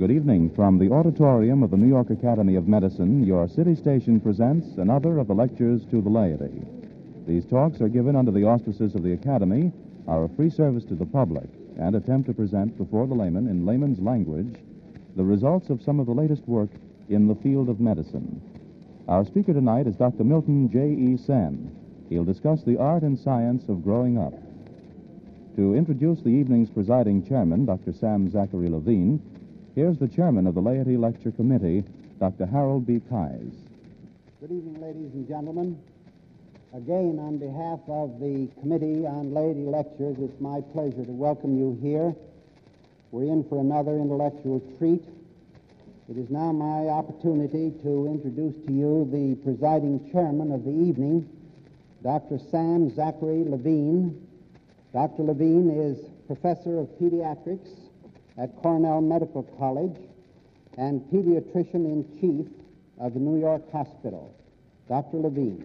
Good evening. From the auditorium of the New York Academy of Medicine, your city station presents another of the lectures to the laity. These talks are given under the auspices of the Academy, are a free service to the public, and attempt to present before the layman in layman's language the results of some of the latest work in the field of medicine. Our speaker tonight is Dr. Milton J.E. Sen. He'll discuss the art and science of growing up. To introduce the evening's presiding chairman, Dr. Sam Zachary Levine, here's the chairman of the Laity Lecture Committee, Dr. Harold B. Keyes. Good evening, ladies and gentlemen. Again, on behalf of the Committee on Laity Lectures, it's my pleasure to welcome you here. We're in for another intellectual treat. It is now my opportunity to introduce to you the presiding chairman of the evening, Dr. Sam Zachary Levine. Dr. Levine is professor of pediatrics at Cornell Medical College and pediatrician-in-chief of the New York Hospital. Dr. Levine.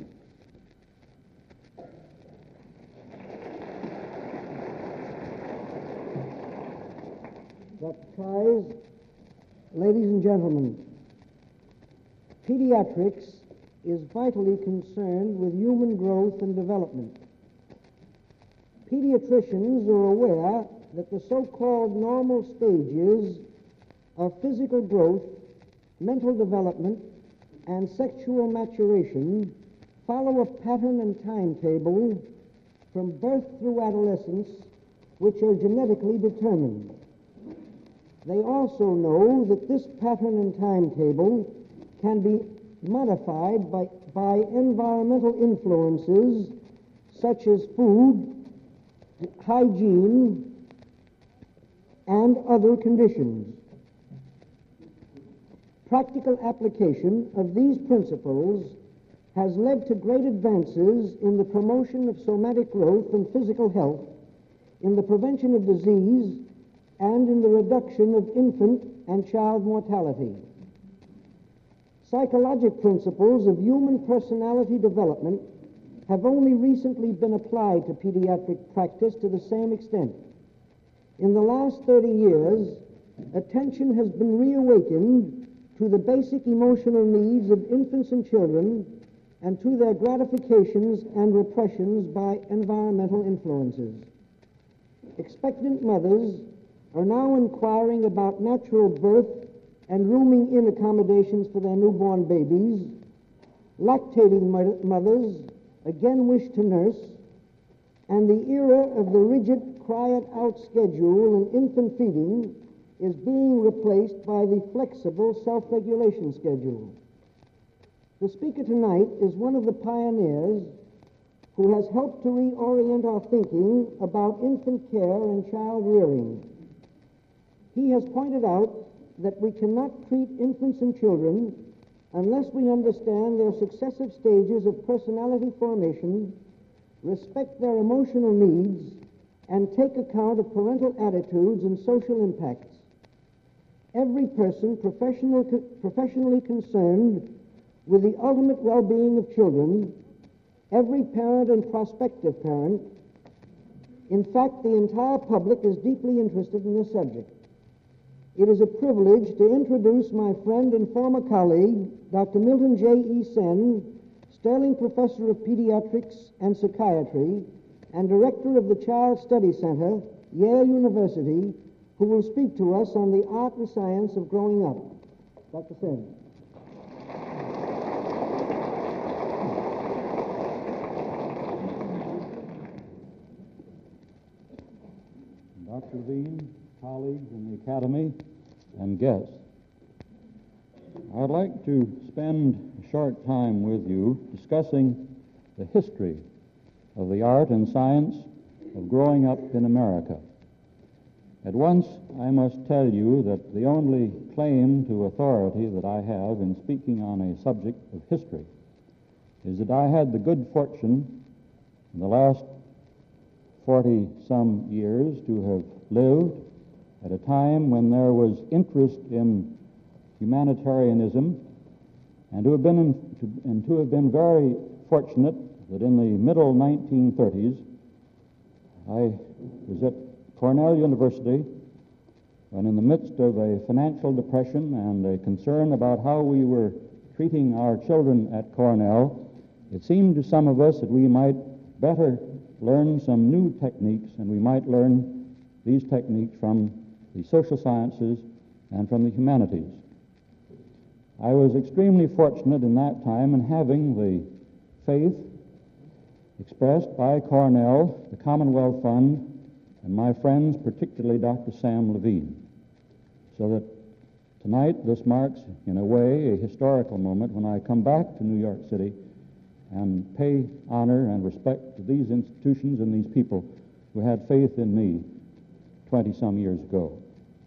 Dr. Keyes, ladies and gentlemen, pediatrics is vitally concerned with human growth and development. Pediatricians are aware that the so-called normal stages of physical growth, mental development, and sexual maturation follow a pattern and timetable from birth through adolescence, which are genetically determined. They also know that this pattern and timetable can be modified by environmental influences such as food, hygiene, and other conditions. Practical application of these principles has led to great advances in the promotion of somatic growth and physical health, in the prevention of disease, and in the reduction of infant and child mortality. Psychologic principles of human personality development have only recently been applied to pediatric practice to the same extent. In the last 30 years, attention has been reawakened to the basic emotional needs of infants and children and to their gratifications and repressions by environmental influences. Expectant mothers are now inquiring about natural birth and rooming-in accommodations for their newborn babies. Lactating mothers again wish to nurse, and the era of the rigid cry-it-out schedule in infant feeding is being replaced by the flexible self-regulation schedule. The speaker tonight is one of the pioneers who has helped to reorient our thinking about infant care and child rearing. He has pointed out that we cannot treat infants and children unless we understand their successive stages of personality formation, respect their emotional needs, and take account of parental attitudes and social impacts. Every person professionally concerned with the ultimate well-being of children, every parent and prospective parent, in fact, the entire public is deeply interested in this subject. It is a privilege to introduce my friend and former colleague, Dr. Milton J.E. Sen, Sterling Professor of Pediatrics and Psychiatry and Director of the Child Study Center, Yale University, who will speak to us on the art and science of growing up. Dr. Sen. Dr. Levine, colleagues in the Academy, and guests. I'd like to spend a short time with you discussing the history of the art and science of growing up in America. At once, I must tell you that the only claim to authority that I have in speaking on a subject of history is that I had the good fortune in the last 40-some years to have lived at a time when there was interest in humanitarianism, and to have been very fortunate that in the middle 1930s I was at Cornell University when in the midst of a financial depression and a concern about how we were treating our children at Cornell, it seemed to some of us that we might better learn some new techniques, and we might learn these techniques from the social sciences and from the humanities. I was extremely fortunate in that time in having the faith expressed by Cornell, the Commonwealth Fund, and my friends, particularly Dr. Sam Levine. So that tonight this marks, in a way, a historical moment when I come back to New York City and pay honor and respect to these institutions and these people who had faith in me 20-some years ago.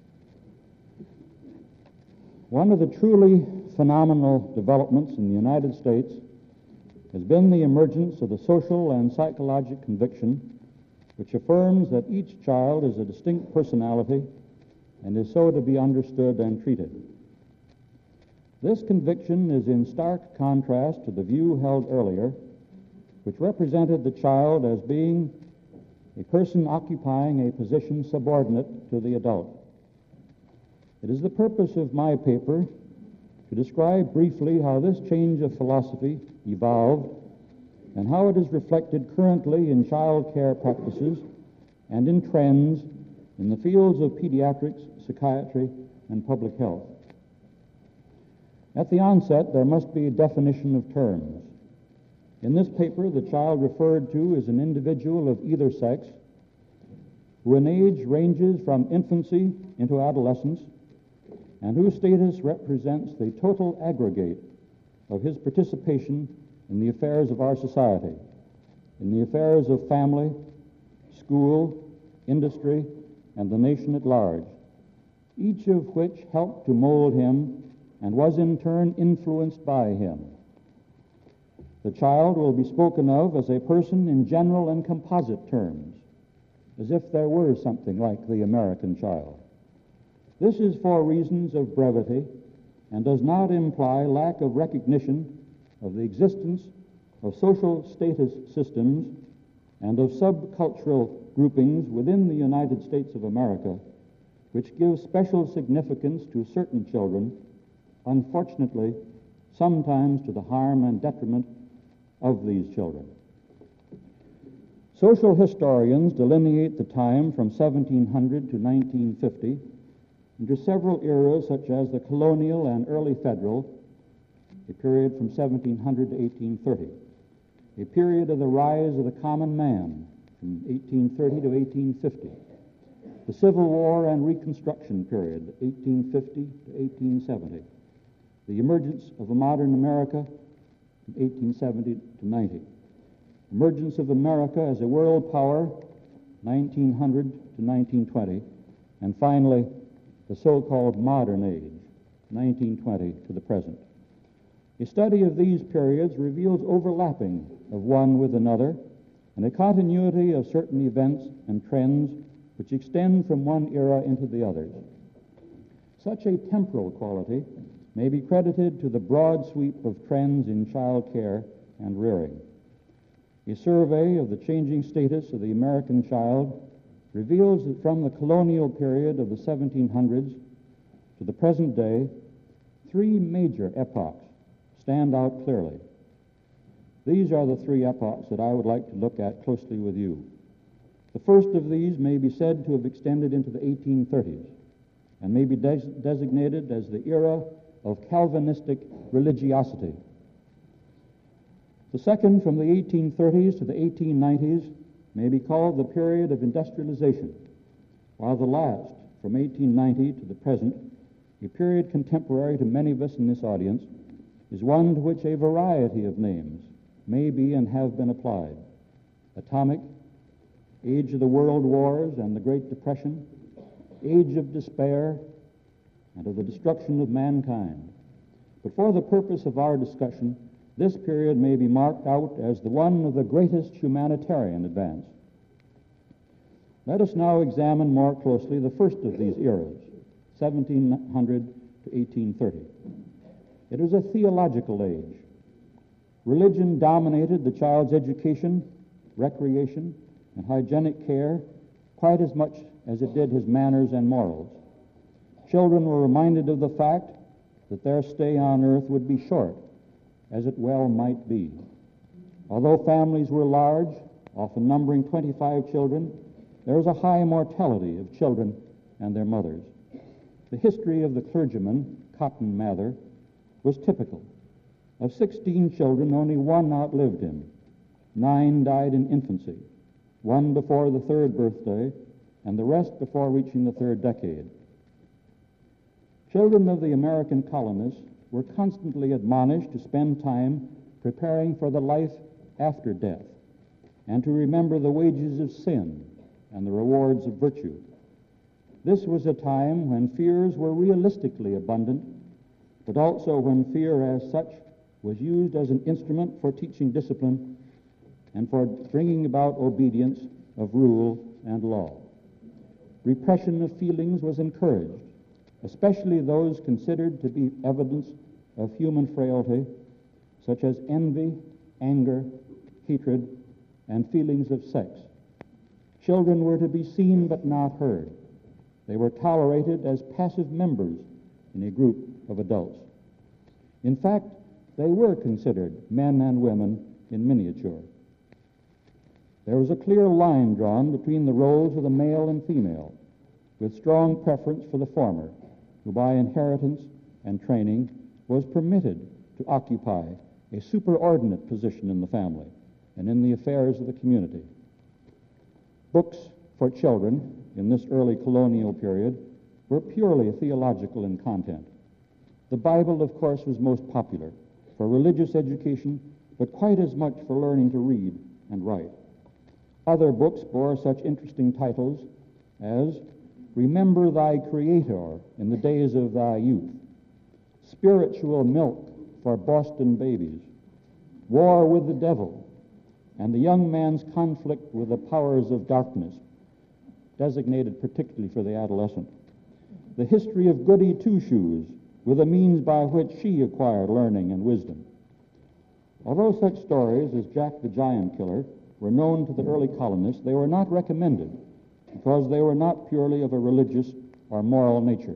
One of the truly phenomenal developments in the United States has been the emergence of the social and psychological conviction which affirms that each child is a distinct personality and is so to be understood and treated. This conviction is in stark contrast to the view held earlier, which represented the child as being a person occupying a position subordinate to the adult. It is the purpose of my paper to describe briefly how this change of philosophy evolved and how it is reflected currently in child care practices and in trends in the fields of pediatrics, psychiatry, and public health. At the onset, there must be a definition of terms. In this paper, the child referred to is an individual of either sex who in age ranges from infancy into adolescence and whose status represents the total aggregate of his participation in the affairs of our society, in the affairs of family, school, industry, and the nation at large, each of which helped to mold him and was in turn influenced by him. The child will be spoken of as a person in general and composite terms, as if there were something like the American child. This is for reasons of brevity and does not imply lack of recognition of the existence of social status systems and of subcultural groupings within the United States of America, which give special significance to certain children, unfortunately, sometimes to the harm and detriment of these children. Social historians delineate the time from 1700 to 1950 into several eras such as the colonial and early federal, a period from 1700 to 1830, a period of the rise of the common man from 1830 to 1850, the Civil War and Reconstruction period, 1850 to 1870, the emergence of a modern America from 1870 to 90, emergence of America as a world power, 1900 to 1920, and finally, the so-called modern age, 1920 to the present. A study of these periods reveals overlapping of one with another and a continuity of certain events and trends which extend from one era into the others. Such a temporal quality may be credited to the broad sweep of trends in child care and rearing. A survey of the changing status of the American child reveals that from the colonial period of the 1700s to the present day, three major epochs stand out clearly. These are the three epochs that I would like to look at closely with you. The first of these may be said to have extended into the 1830s and may be designated as the era of Calvinistic religiosity. The second, from the 1830s to the 1890s, may be called the period of industrialization, while the last, from 1890 to the present, a period contemporary to many of us in this audience, is one to which a variety of names may be and have been applied. Atomic, age of the world wars and the Great Depression, age of despair, and of the destruction of mankind. But for the purpose of our discussion, this period may be marked out as the one of the greatest humanitarian advance. Let us now examine more closely the first of these eras, 1700 to 1830. It was a theological age. Religion dominated the child's education, recreation, and hygienic care quite as much as it did his manners and morals. children were reminded of the fact that their stay on earth would be short, as it well might be. Although families were large, often numbering 25 children, there was a high mortality of children and their mothers. The history of the clergyman, Cotton Mather, was typical. Of 16 children, only one outlived him. 9 died in infancy, 1 before the 3rd birthday, and the rest before reaching the 3rd decade. Children of the American colonists were constantly admonished to spend time preparing for the life after death and to remember the wages of sin and the rewards of virtue. This was a time when fears were realistically abundant, but also when fear as such was used as an instrument for teaching discipline and for bringing about obedience of rule and law. Repression of feelings was encouraged, especially those considered to be evidence of human frailty, such as envy, anger, hatred, and feelings of sex. Children were to be seen but not heard. They were tolerated as passive members in a group of adults. In fact, they were considered men and women in miniature. There was a clear line drawn between the roles of the male and female, with strong preference for the former, who by inheritance and training was permitted to occupy a superordinate position in the family and in the affairs of the community. Books for children in this early colonial period were purely theological in content. The Bible, of course, was most popular for religious education, but quite as much for learning to read and write. Other books bore such interesting titles as Remember Thy Creator in the Days of Thy Youth, Spiritual Milk for Boston Babies, War with the Devil, and the Young Man's Conflict with the Powers of Darkness, designated particularly for the adolescent. The History of Goody Two-Shoes, with the means by which she acquired learning and wisdom. Although such stories as Jack the Giant Killer were known to the early colonists, they were not recommended because they were not purely of a religious or moral nature.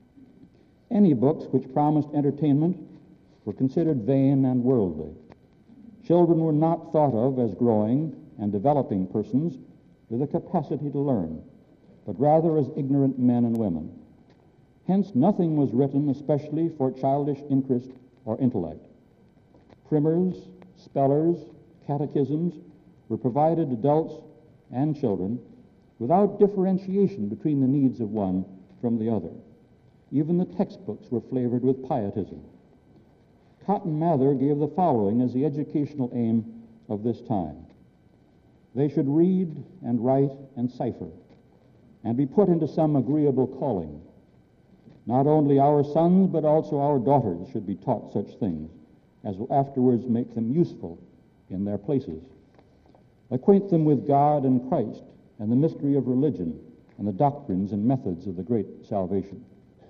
Any books which promised entertainment were considered vain and worldly. Children were not thought of as growing and developing persons with a capacity to learn, but rather as ignorant men and women. Hence, nothing was written especially for childish interest or intellect. Primers, spellers, catechisms were provided adults and children without differentiation between the needs of one from the other. Even the textbooks were flavored with pietism. Cotton Mather gave the following as the educational aim of this time. They should read and write and cipher, and be put into some agreeable calling. Not only our sons, but also our daughters should be taught such things as will afterwards make them useful in their places. Acquaint them with God and Christ and the mystery of religion and the doctrines and methods of the great salvation.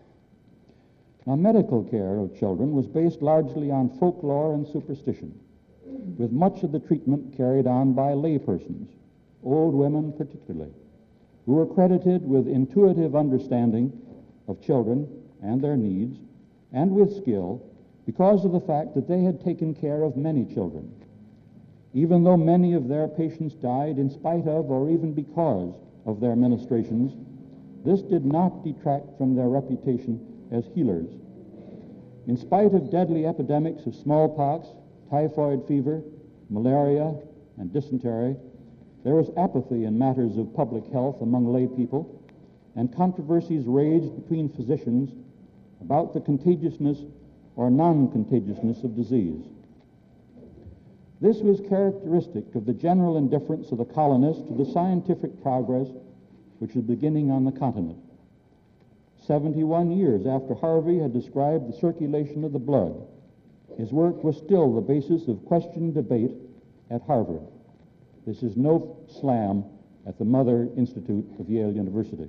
Now, medical care of children was based largely on folklore and superstition, with much of the treatment carried on by laypersons, old women particularly, who were credited with intuitive understanding of children and their needs, and with skill because of the fact that they had taken care of many children. Even though many of their patients died in spite of or even because of their ministrations, this did not detract from their reputation as healers. In spite of deadly epidemics of smallpox, typhoid fever, malaria, and dysentery, there was apathy in matters of public health among lay people, and controversies raged between physicians about the contagiousness or non-contagiousness of disease. This was characteristic of the general indifference of the colonists to the scientific progress which was beginning on the continent. 71 years after Harvey had described the circulation of the blood, his work was still the basis of questioned debate at Harvard. This is no slam at the Mother Institute of Yale University.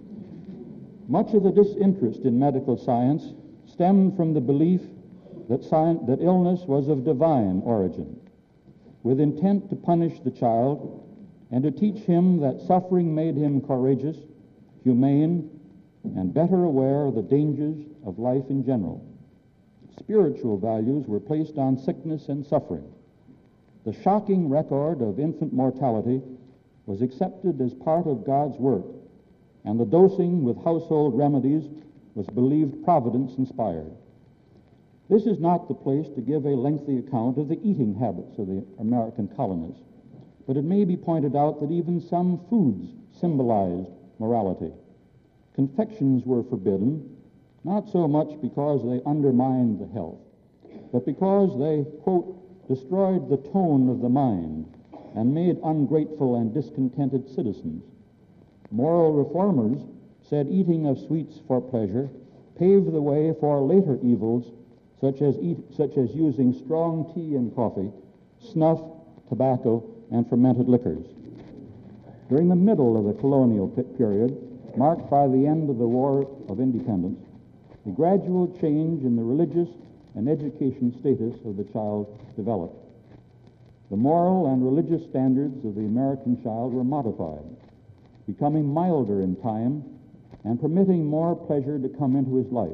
Much of the disinterest in medical science stemmed from the belief that illness was of divine origin, with intent to punish the child and to teach him that suffering made him courageous, humane, and better aware of the dangers of life in general. Spiritual values were placed on sickness and suffering. The shocking record of infant mortality was accepted as part of God's work, and the dosing with household remedies was believed providence-inspired. This is not the place to give a lengthy account of the eating habits of the American colonists, but it may be pointed out that even some foods symbolized morality. Confections were forbidden, not so much because they undermined the health, but because they, quote, destroyed the tone of the mind and made ungrateful and discontented citizens. Moral reformers said eating of sweets for pleasure paved the way for later evils such as using strong tea and coffee, snuff, tobacco, and fermented liquors. During the middle of the colonial period, marked by the end of the War of Independence, a gradual change in the religious and education status of the child developed. The moral and religious standards of the American child were modified, becoming milder in time and permitting more pleasure to come into his life.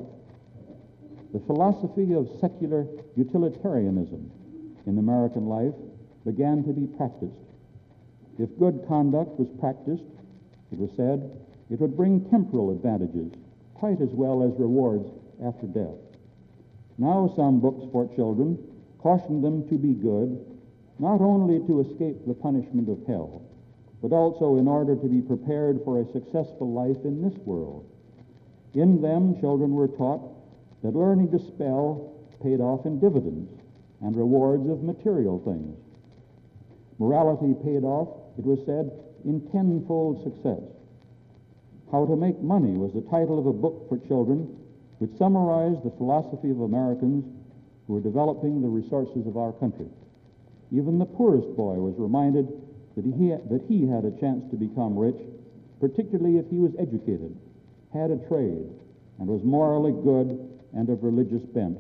The philosophy of secular utilitarianism in American life began to be practiced. If good conduct was practiced, it was said, it would bring temporal advantages quite as well as rewards after death. Now some books for children caution them to be good, not only to escape the punishment of hell, but also in order to be prepared for a successful life in this world. In them, children were taught that learning to spell paid off in dividends and rewards of material things. Morality paid off, it was said, in tenfold success. How to Make Money was the title of a book for children which summarized the philosophy of Americans who were developing the resources of our country. Even the poorest boy was reminded that he had a chance to become rich, particularly if he was educated, had a trade, and was morally good and of religious bent.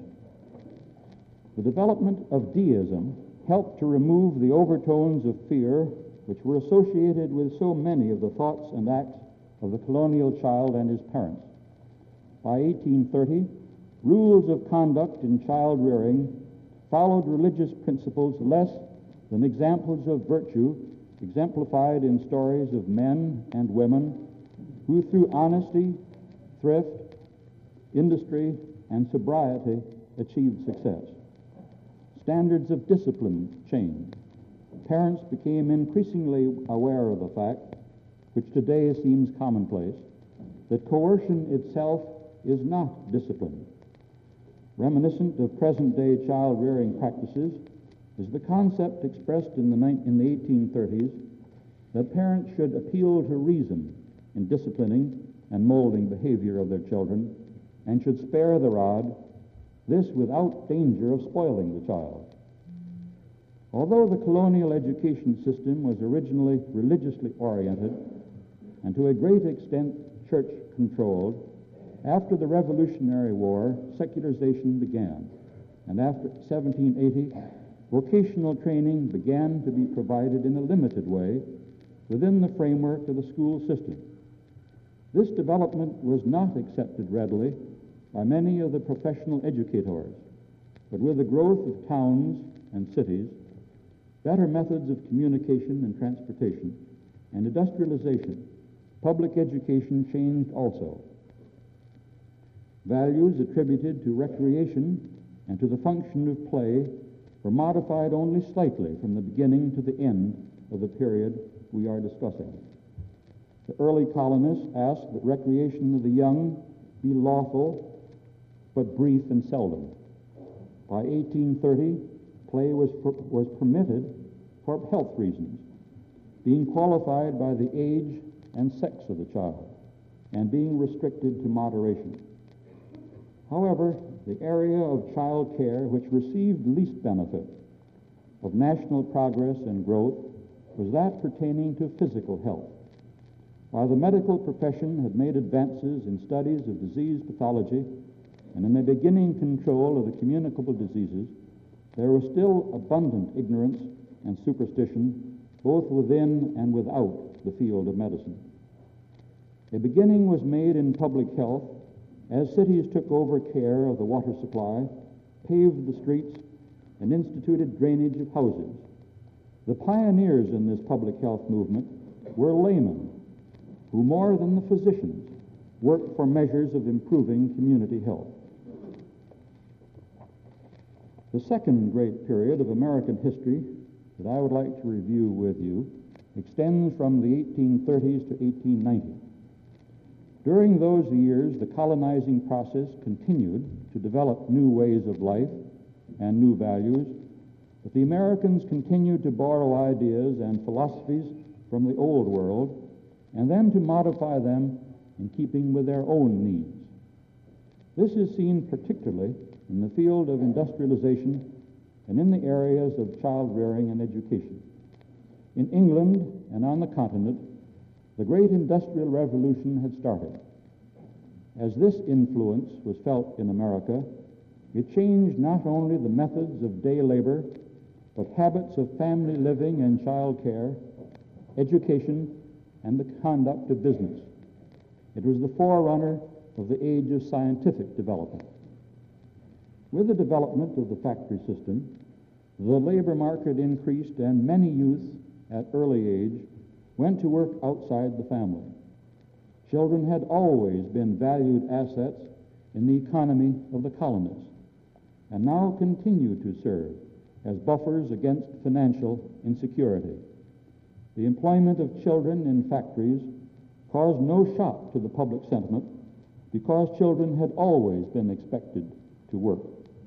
The development of deism helped to remove the overtones of fear which were associated with so many of the thoughts and acts of the colonial child and his parents. By 1830, rules of conduct in child rearing followed religious principles less than examples of virtue exemplified in stories of men and women who through honesty, thrift, industry, and sobriety achieved success. Standards of discipline changed. Parents became increasingly aware of the fact, which today seems commonplace, that coercion itself is not discipline. Reminiscent of present-day child-rearing practices is the concept expressed in the 1830s that parents should appeal to reason in disciplining and molding behavior of their children and should spare the rod, this without danger of spoiling the child. Although the colonial education system was originally religiously oriented and to a great extent church-controlled, after the Revolutionary War, secularization began, and after 1780, vocational training began to be provided in a limited way within the framework of the school system. This development was not accepted readily by many of the professional educators, but with the growth of towns and cities, better methods of communication and transportation, and industrialization, public education changed also. Values attributed to recreation and to the function of play were modified only slightly from the beginning to the end of the period we are discussing. The early colonists asked that recreation of the young be lawful but brief and seldom. By 1830, play was permitted for health reasons, being qualified by the age and sex of the child, and being restricted to moderation. However, the area of child care which received least benefit of national progress and growth was that pertaining to physical health. While the medical profession had made advances in studies of disease pathology and in the beginning control of the communicable diseases, there was still abundant ignorance and superstition both within and without the field of medicine. A beginning was made in public health as cities took over care of the water supply, paved the streets, and instituted drainage of houses. The pioneers in this public health movement were laymen who, more than the physicians, worked for measures of improving community health. The second great period of American history that I would like to review with you extends from the 1830s to 1890. During those years, the colonizing process continued to develop new ways of life and new values, but the Americans continued to borrow ideas and philosophies from the old world and then to modify them in keeping with their own needs. This is seen particularly in the field of industrialization and in the areas of child rearing and education. In England and on the continent, the great industrial revolution had started. As this influence was felt in America, it changed not only the methods of day labor, but habits of family living and child care, education, and the conduct of business. It was the forerunner of the age of scientific development. With the development of the factory system, the labor market increased and many youths at early age went to work outside the family. Children had always been valued assets in the economy of the colonists and now continue to serve as buffers against financial insecurity. The employment of children in factories caused no shock to the public sentiment because children had always been expected to work.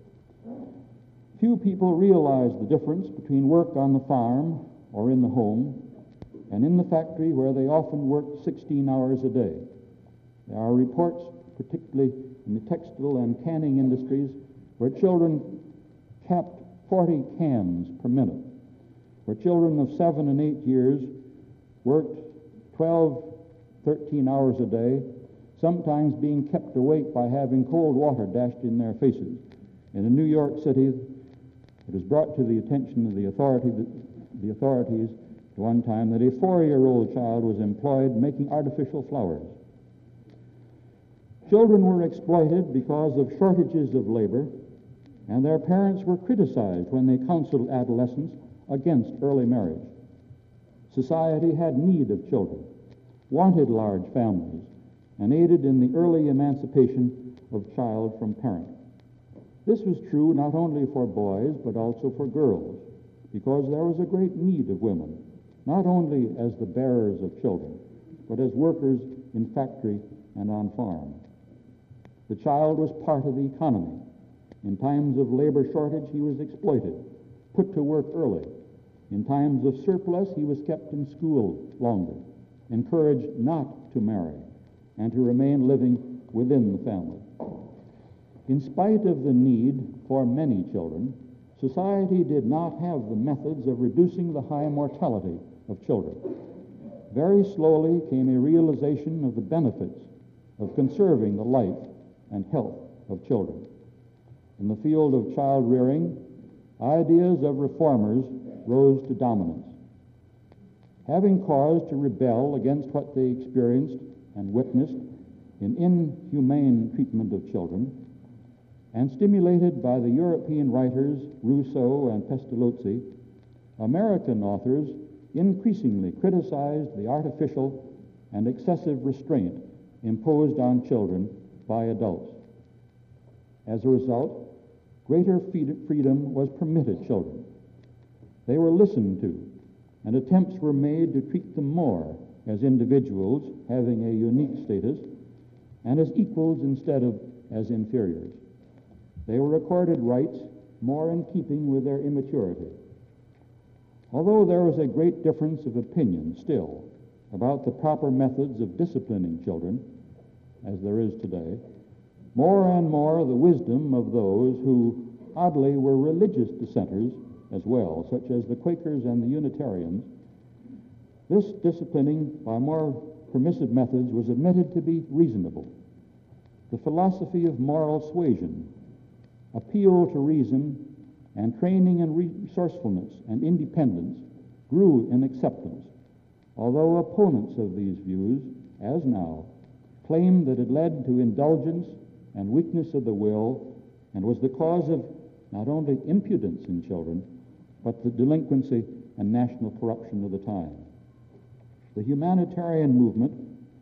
Few people realize the difference between work on the farm or in the home and in the factory where they often worked 16 hours a day. There are reports, particularly in the textile and canning industries, where children capped 40 cans per minute, where children of 7 and 8 years worked 12, 13 hours a day, sometimes being kept awake by having cold water dashed in their faces. And in New York City, it was brought to the attention of the authorities at one time that a 4-year-old child was employed making artificial flowers. Children were exploited because of shortages of labor, and their parents were criticized when they counseled adolescents against early marriage. Society had need of children, wanted large families, and aided in the early emancipation of child from parent. This was true not only for boys, but also for girls, because there was a great need of women, not only as the bearers of children, but as workers in factory and on farm. The child was part of the economy. In times of labor shortage, he was exploited, put to work early. In times of surplus, he was kept in school longer, encouraged not to marry, and to remain living within the family. In spite of the need for many children, society did not have the methods of reducing the high mortality of children. Very slowly came a realization of the benefits of conserving the life and health of children. In the field of child rearing, ideas of reformers rose to dominance. Having cause to rebel against what they experienced and witnessed in inhumane treatment of children, and stimulated by the European writers Rousseau and Pestalozzi, American authors increasingly criticized the artificial and excessive restraint imposed on children by adults. As a result, greater freedom was permitted children. They were listened to, and attempts were made to treat them more as individuals having a unique status and as equals instead of as inferiors. They were accorded rights more in keeping with their immaturity. Although there was a great difference of opinion still about the proper methods of disciplining children, as there is today, more and more the wisdom of those who, oddly, were religious dissenters as well, such as the Quakers and the Unitarians, this disciplining by more permissive methods was admitted to be reasonable. The philosophy of moral suasion, appeal to reason, and training in resourcefulness and independence grew in acceptance, although opponents of these views as now, claimed that it led to indulgence and weakness of the will and was the cause of not only impudence in children, but the delinquency and national corruption of the time. The humanitarian movement,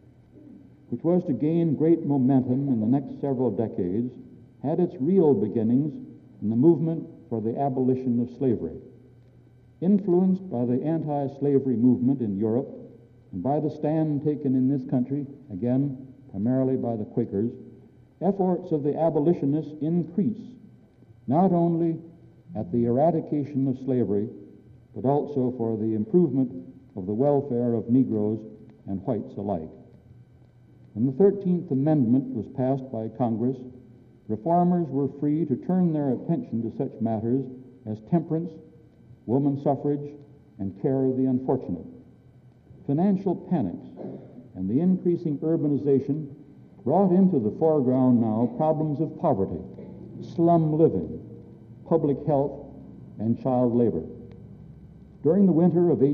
which was to gain great momentum in the next several decades, had its real beginnings in the movement for the abolition of slavery. Influenced by the anti-slavery movement in Europe and by the stand taken in this country, again, primarily by the Quakers, efforts of the abolitionists increase, not only at the eradication of slavery, but also for the improvement of the welfare of Negroes and whites alike. When the 13th Amendment was passed by Congress, reformers were free to turn their attention to such matters as temperance, woman suffrage, and care of the unfortunate. Financial panics and the increasing urbanization brought into the foreground now problems of poverty, slum living, public health, and child labor. During the winter of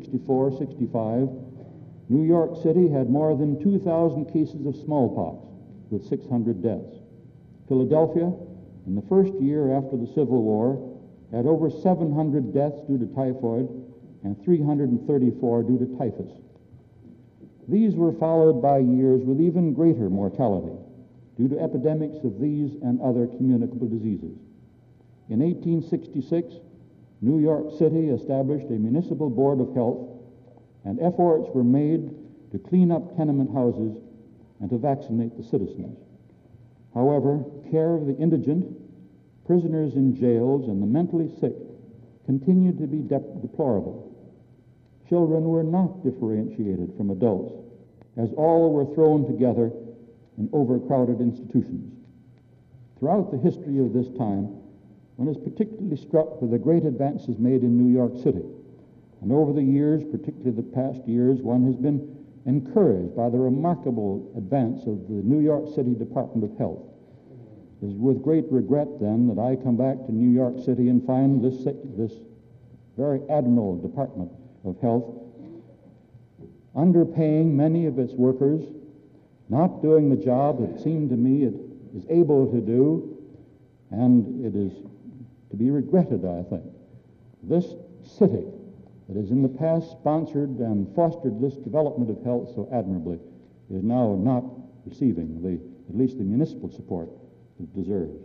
1864-65, New York City had more than 2,000 cases of smallpox, with 600 deaths. Philadelphia, in the first year after the Civil War, had over 700 deaths due to typhoid and 334 due to typhus. These were followed by years with even greater mortality due to epidemics of these and other communicable diseases. In 1866, New York City established a municipal board of health, and efforts were made to clean up tenement houses and to vaccinate the citizens. However, care of the indigent, prisoners in jails, and the mentally sick continued to be deplorable. Children were not differentiated from adults, as all were thrown together in overcrowded institutions. Throughout the history of this time, one is particularly struck with the great advances made in New York City. And over the years, particularly the past years, one has been encouraged by the remarkable advance of the New York City Department of Health. It is with great regret, then, that I come back to New York City and find this very admirable Department of Health underpaying many of its workers, not doing the job that it seemed to me it is able to do, and it is to be regretted, I think. This city that has in the past sponsored and fostered this development of health so admirably is now not receiving at least the municipal support it deserves.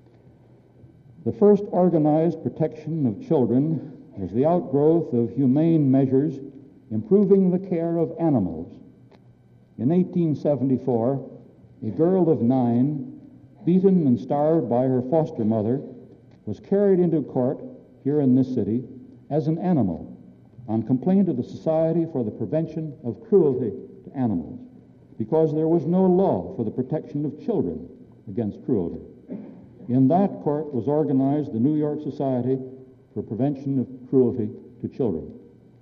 The first organized protection of children was the outgrowth of humane measures improving the care of animals. In 1874, a girl of 9, beaten and starved by her foster mother, was carried into court here in this city as an animal on complaint of the Society for the Prevention of Cruelty to Animals, because there was no law for the protection of children against cruelty. In that court was organized the New York Society for Prevention of Cruelty to Children.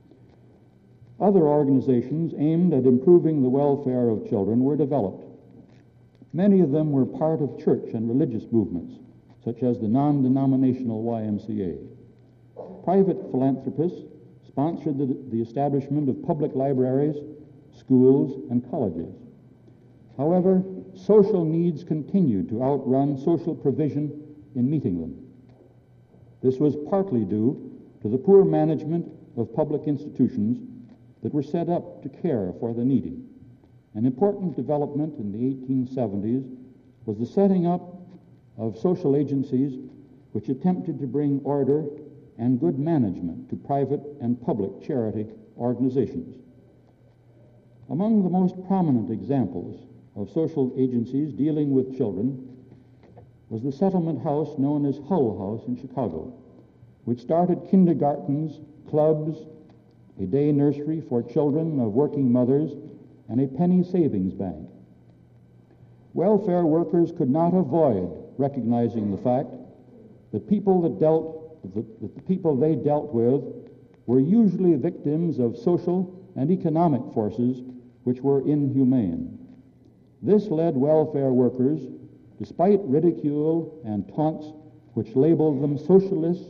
Other organizations aimed at improving the welfare of children were developed. Many of them were part of church and religious movements, such as the non-denominational YMCA. Private philanthropists sponsored the establishment of public libraries, schools, and colleges. However, social needs continued to outrun social provision in meeting them. This was partly due to the poor management of public institutions that were set up to care for the needy. An important development in the 1870s was the setting up of social agencies which attempted to bring order and good management to private and public charity organizations. Among the most prominent examples of social agencies dealing with children was the settlement house known as Hull House in Chicago, which started kindergartens, clubs, a day nursery for children of working mothers, and a penny savings bank. Welfare workers could not avoid recognizing the fact that the people they dealt with were usually victims of social and economic forces which were inhumane. This led welfare workers, despite ridicule and taunts which labeled them socialists,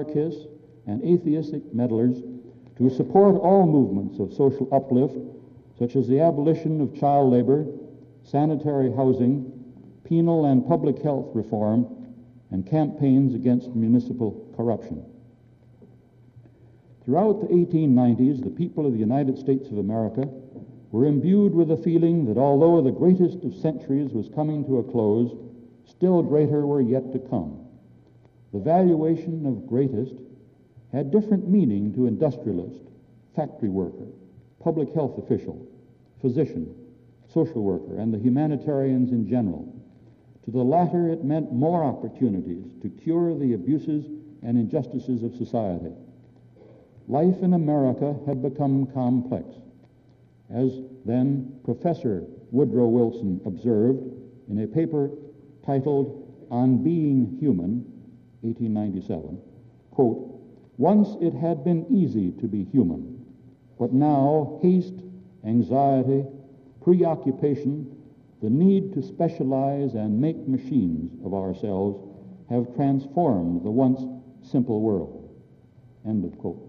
anarchists, and atheistic meddlers, to support all movements of social uplift such as the abolition of child labor, sanitary housing, penal and public health reform, and campaigns against municipal corruption. Throughout the 1890s, the people of the United States of America were imbued with a feeling that although the greatest of centuries was coming to a close, still greater were yet to come. The valuation of greatest had different meaning to industrialist, factory worker, public health official, physician, social worker, and the humanitarians in general. To the latter, it meant more opportunities to cure the abuses and injustices of society. Life in America had become complex. As then Professor Woodrow Wilson observed in a paper titled On Being Human, 1897, quote, "Once it had been easy to be human, but now haste, anxiety, preoccupation, the need to specialize and make machines of ourselves have transformed the once simple world." End of quote.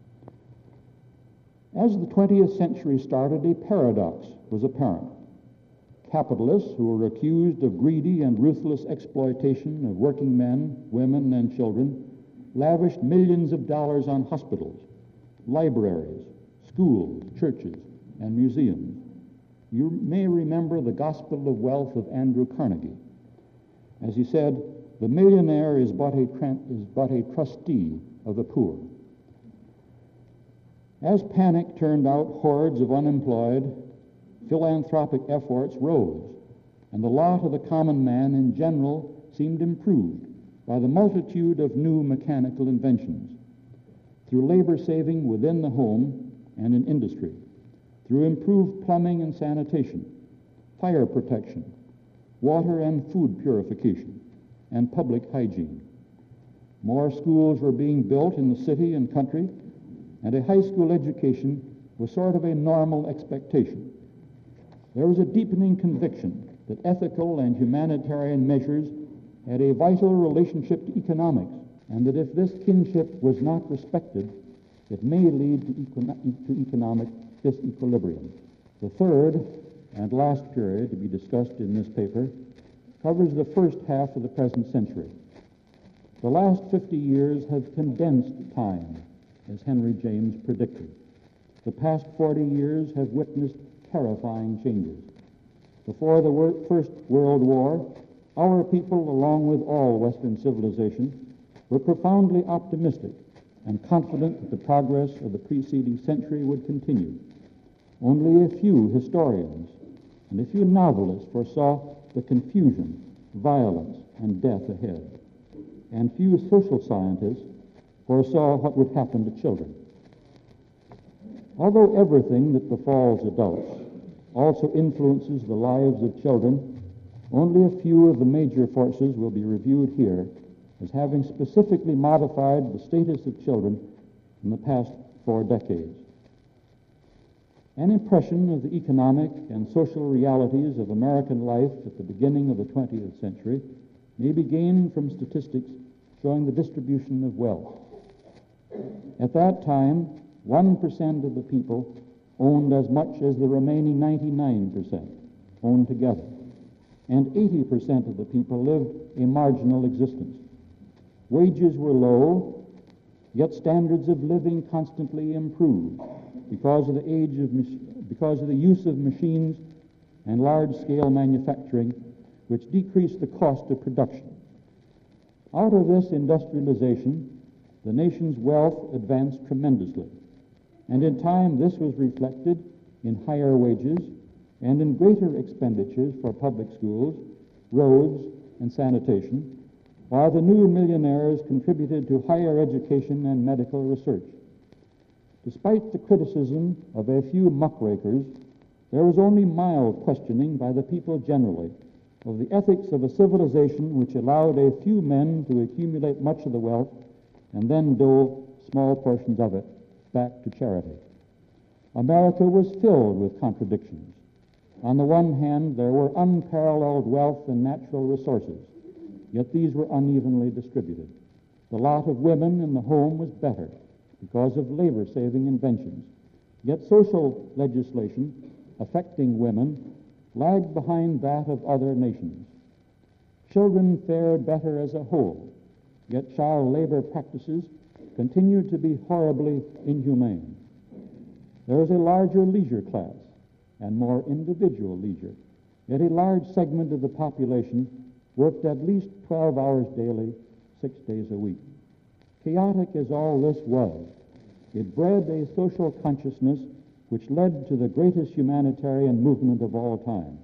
As the 20th century started, a paradox was apparent. Capitalists who were accused of greedy and ruthless exploitation of working men, women, and children lavished millions of dollars on hospitals, libraries, schools, churches, and museums. You may remember the Gospel of Wealth of Andrew Carnegie. As he said, the millionaire is but a trustee of the poor. As panic turned out hordes of unemployed, philanthropic efforts rose, and the lot of the common man in general seemed improved by the multitude of new mechanical inventions, through labor saving within the home and in industry, through improved plumbing and sanitation, fire protection, water and food purification, and public hygiene. More schools were being built in the city and country, and a high school education was sort of a normal expectation. There was a deepening conviction that ethical and humanitarian measures had a vital relationship to economics, and that if this kinship was not respected, it may lead to economic disequilibrium. The third and last period to be discussed in this paper covers the first half of the present century. The last 50 years have condensed time, as Henry James predicted. The past 40 years have witnessed terrifying changes. Before the First World War, our people, along with all Western civilization, were profoundly optimistic and confident that the progress of the preceding century would continue. Only a few historians and a few novelists foresaw the confusion, violence, and death ahead, and few social scientists foresaw what would happen to children. Although everything that befalls adults also influences the lives of children, only a few of the major forces will be reviewed here as having specifically modified the status of children in the past 4 decades. An impression of the economic and social realities of American life at the beginning of the 20th century may be gained from statistics showing the distribution of wealth. At that time, 1% of the people owned as much as the remaining 99% owned together, and 80% of the people lived a marginal existence. Wages were low, yet standards of living constantly improved because of the use of machines and large-scale manufacturing, which decreased the cost of production. Out of this industrialization, the nation's wealth advanced tremendously, and in time this was reflected in higher wages and in greater expenditures for public schools, roads, and sanitation, while the new millionaires contributed to higher education and medical research. Despite the criticism of a few muckrakers, there was only mild questioning by the people generally of the ethics of a civilization which allowed a few men to accumulate much of the wealth and then dole small portions of it back to charity. America was filled with contradictions. On the one hand, there were unparalleled wealth and natural resources, yet these were unevenly distributed. The lot of women in the home was better because of labor-saving inventions, yet social legislation affecting women lagged behind that of other nations. Children fared better as a whole, yet child labor practices continued to be horribly inhumane. There was a larger leisure class and more individual leisure, yet a large segment of the population worked at least 12 hours daily, 6 days a week. Chaotic as all this was, it bred a social consciousness which led to the greatest humanitarian movement of all time.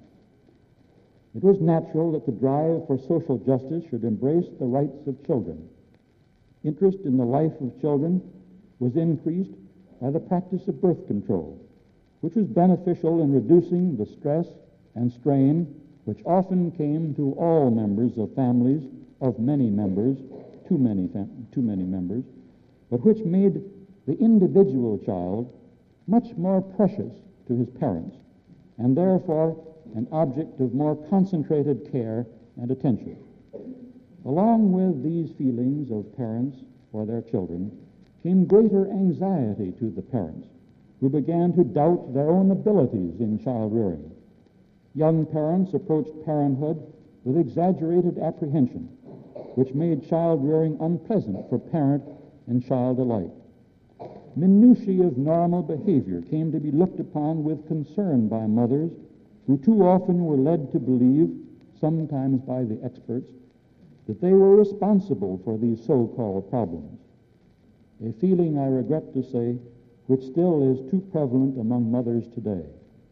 It was natural that the drive for social justice should embrace the rights of children. Interest in the life of children was increased by the practice of birth control, which was beneficial in reducing the stress and strain which often came to all members of families of many members, too many members, but which made the individual child much more precious to his parents, and therefore an object of more concentrated care and attention. Along with these feelings of parents for their children came greater anxiety to the parents, who began to doubt their own abilities in child rearing. Young parents approached parenthood with exaggerated apprehension, which made child rearing unpleasant for parent and child alike. Minutiae of normal behavior came to be looked upon with concern by mothers who too often were led to believe, sometimes by the experts, that they were responsible for these so-called problems. A feeling, I regret to say, which still is too prevalent among mothers today.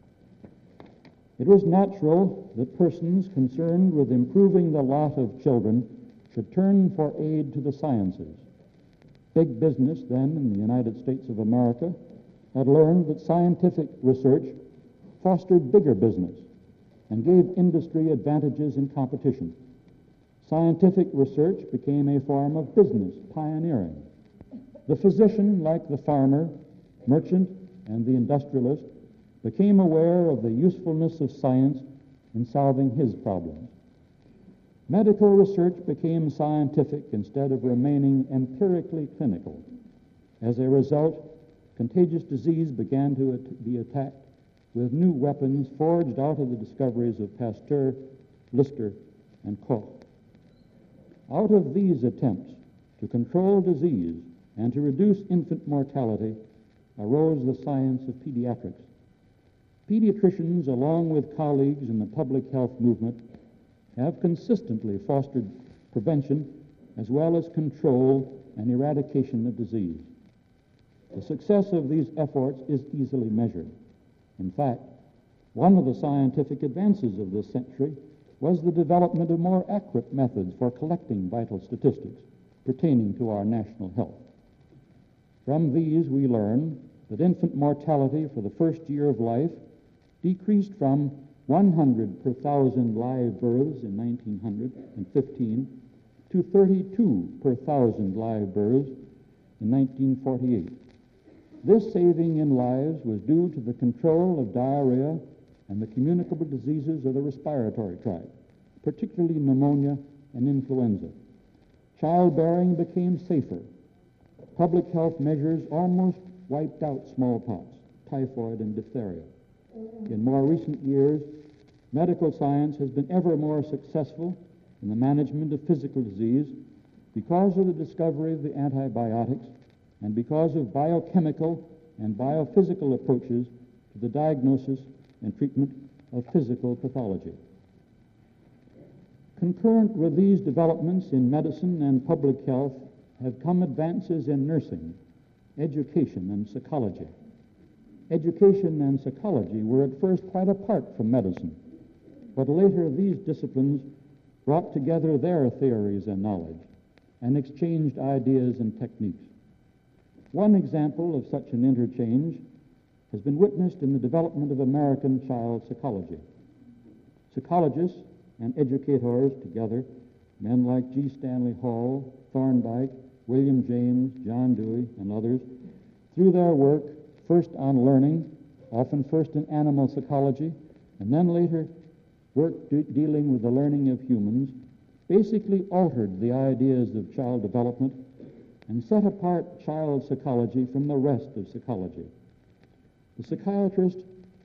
It was natural that persons concerned with improving the lot of children should turn for aid to the sciences. Big business then in the United States of America had learned that scientific research fostered bigger business and gave industry advantages in competition. Scientific research became a form of business pioneering. The physician, like the farmer, merchant, and the industrialist, became aware of the usefulness of science in solving his problems. Medical research became scientific instead of remaining empirically clinical. As a result, contagious disease began to be attacked with new weapons forged out of the discoveries of Pasteur, Lister, and Koch. Out of these attempts to control disease and to reduce infant mortality arose the science of pediatrics. Pediatricians, along with colleagues in the public health movement, have consistently fostered prevention as well as control and eradication of disease. The success of these efforts is easily measured. In fact, one of the scientific advances of this century was the development of more accurate methods for collecting vital statistics pertaining to our national health. From these, we learn that infant mortality for the first year of life decreased from 100 per thousand live births in 1915 to 32 per thousand live births in 1948. This saving in lives was due to the control of diarrhea and the communicable diseases of the respiratory tract, particularly pneumonia and influenza. Childbearing became safer. Public health measures almost wiped out smallpox, typhoid, and diphtheria. In more recent years, medical science has been ever more successful in the management of physical disease because of the discovery of the antibiotics and because of biochemical and biophysical approaches to the diagnosis and treatment of physical pathology. Concurrent with these developments in medicine and public health have come advances in nursing, education, and psychology. Education and psychology were at first quite apart from medicine, but later these disciplines brought together their theories and knowledge and exchanged ideas and techniques. One example of such an interchange has been witnessed in the development of American child psychology. Psychologists and educators together, men like G. Stanley Hall, Thorndike, William James, John Dewey, and others, through their work, first on learning, often first in animal psychology, and then later work dealing with the learning of humans, basically altered the ideas of child development and set apart child psychology from the rest of psychology. The psychiatrist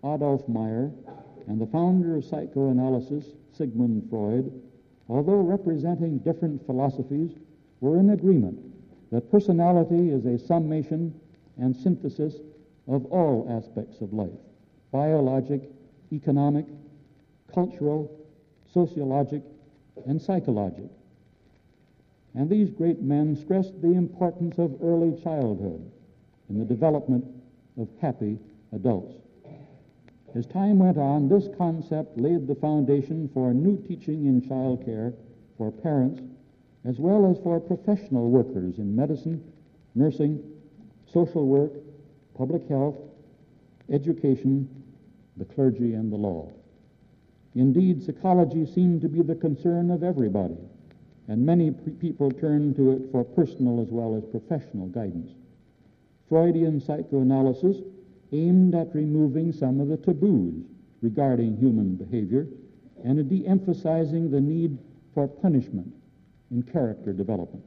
Adolf Meyer, and the founder of psychoanalysis, Sigmund Freud, although representing different philosophies, were in agreement that personality is a summation and synthesis of all aspects of life: biologic, economic, cultural, sociologic, and psychologic. And these great men stressed the importance of early childhood in the development of happy adults. As time went on, this concept laid the foundation for new teaching in child care for parents as well as for professional workers in medicine, nursing, social work, public health, education, the clergy, and the law. Indeed, psychology seemed to be the concern of everybody, and many people turned to it for personal as well as professional guidance. Freudian psychoanalysis aimed at removing some of the taboos regarding human behavior and at de-emphasizing the need for punishment in character development,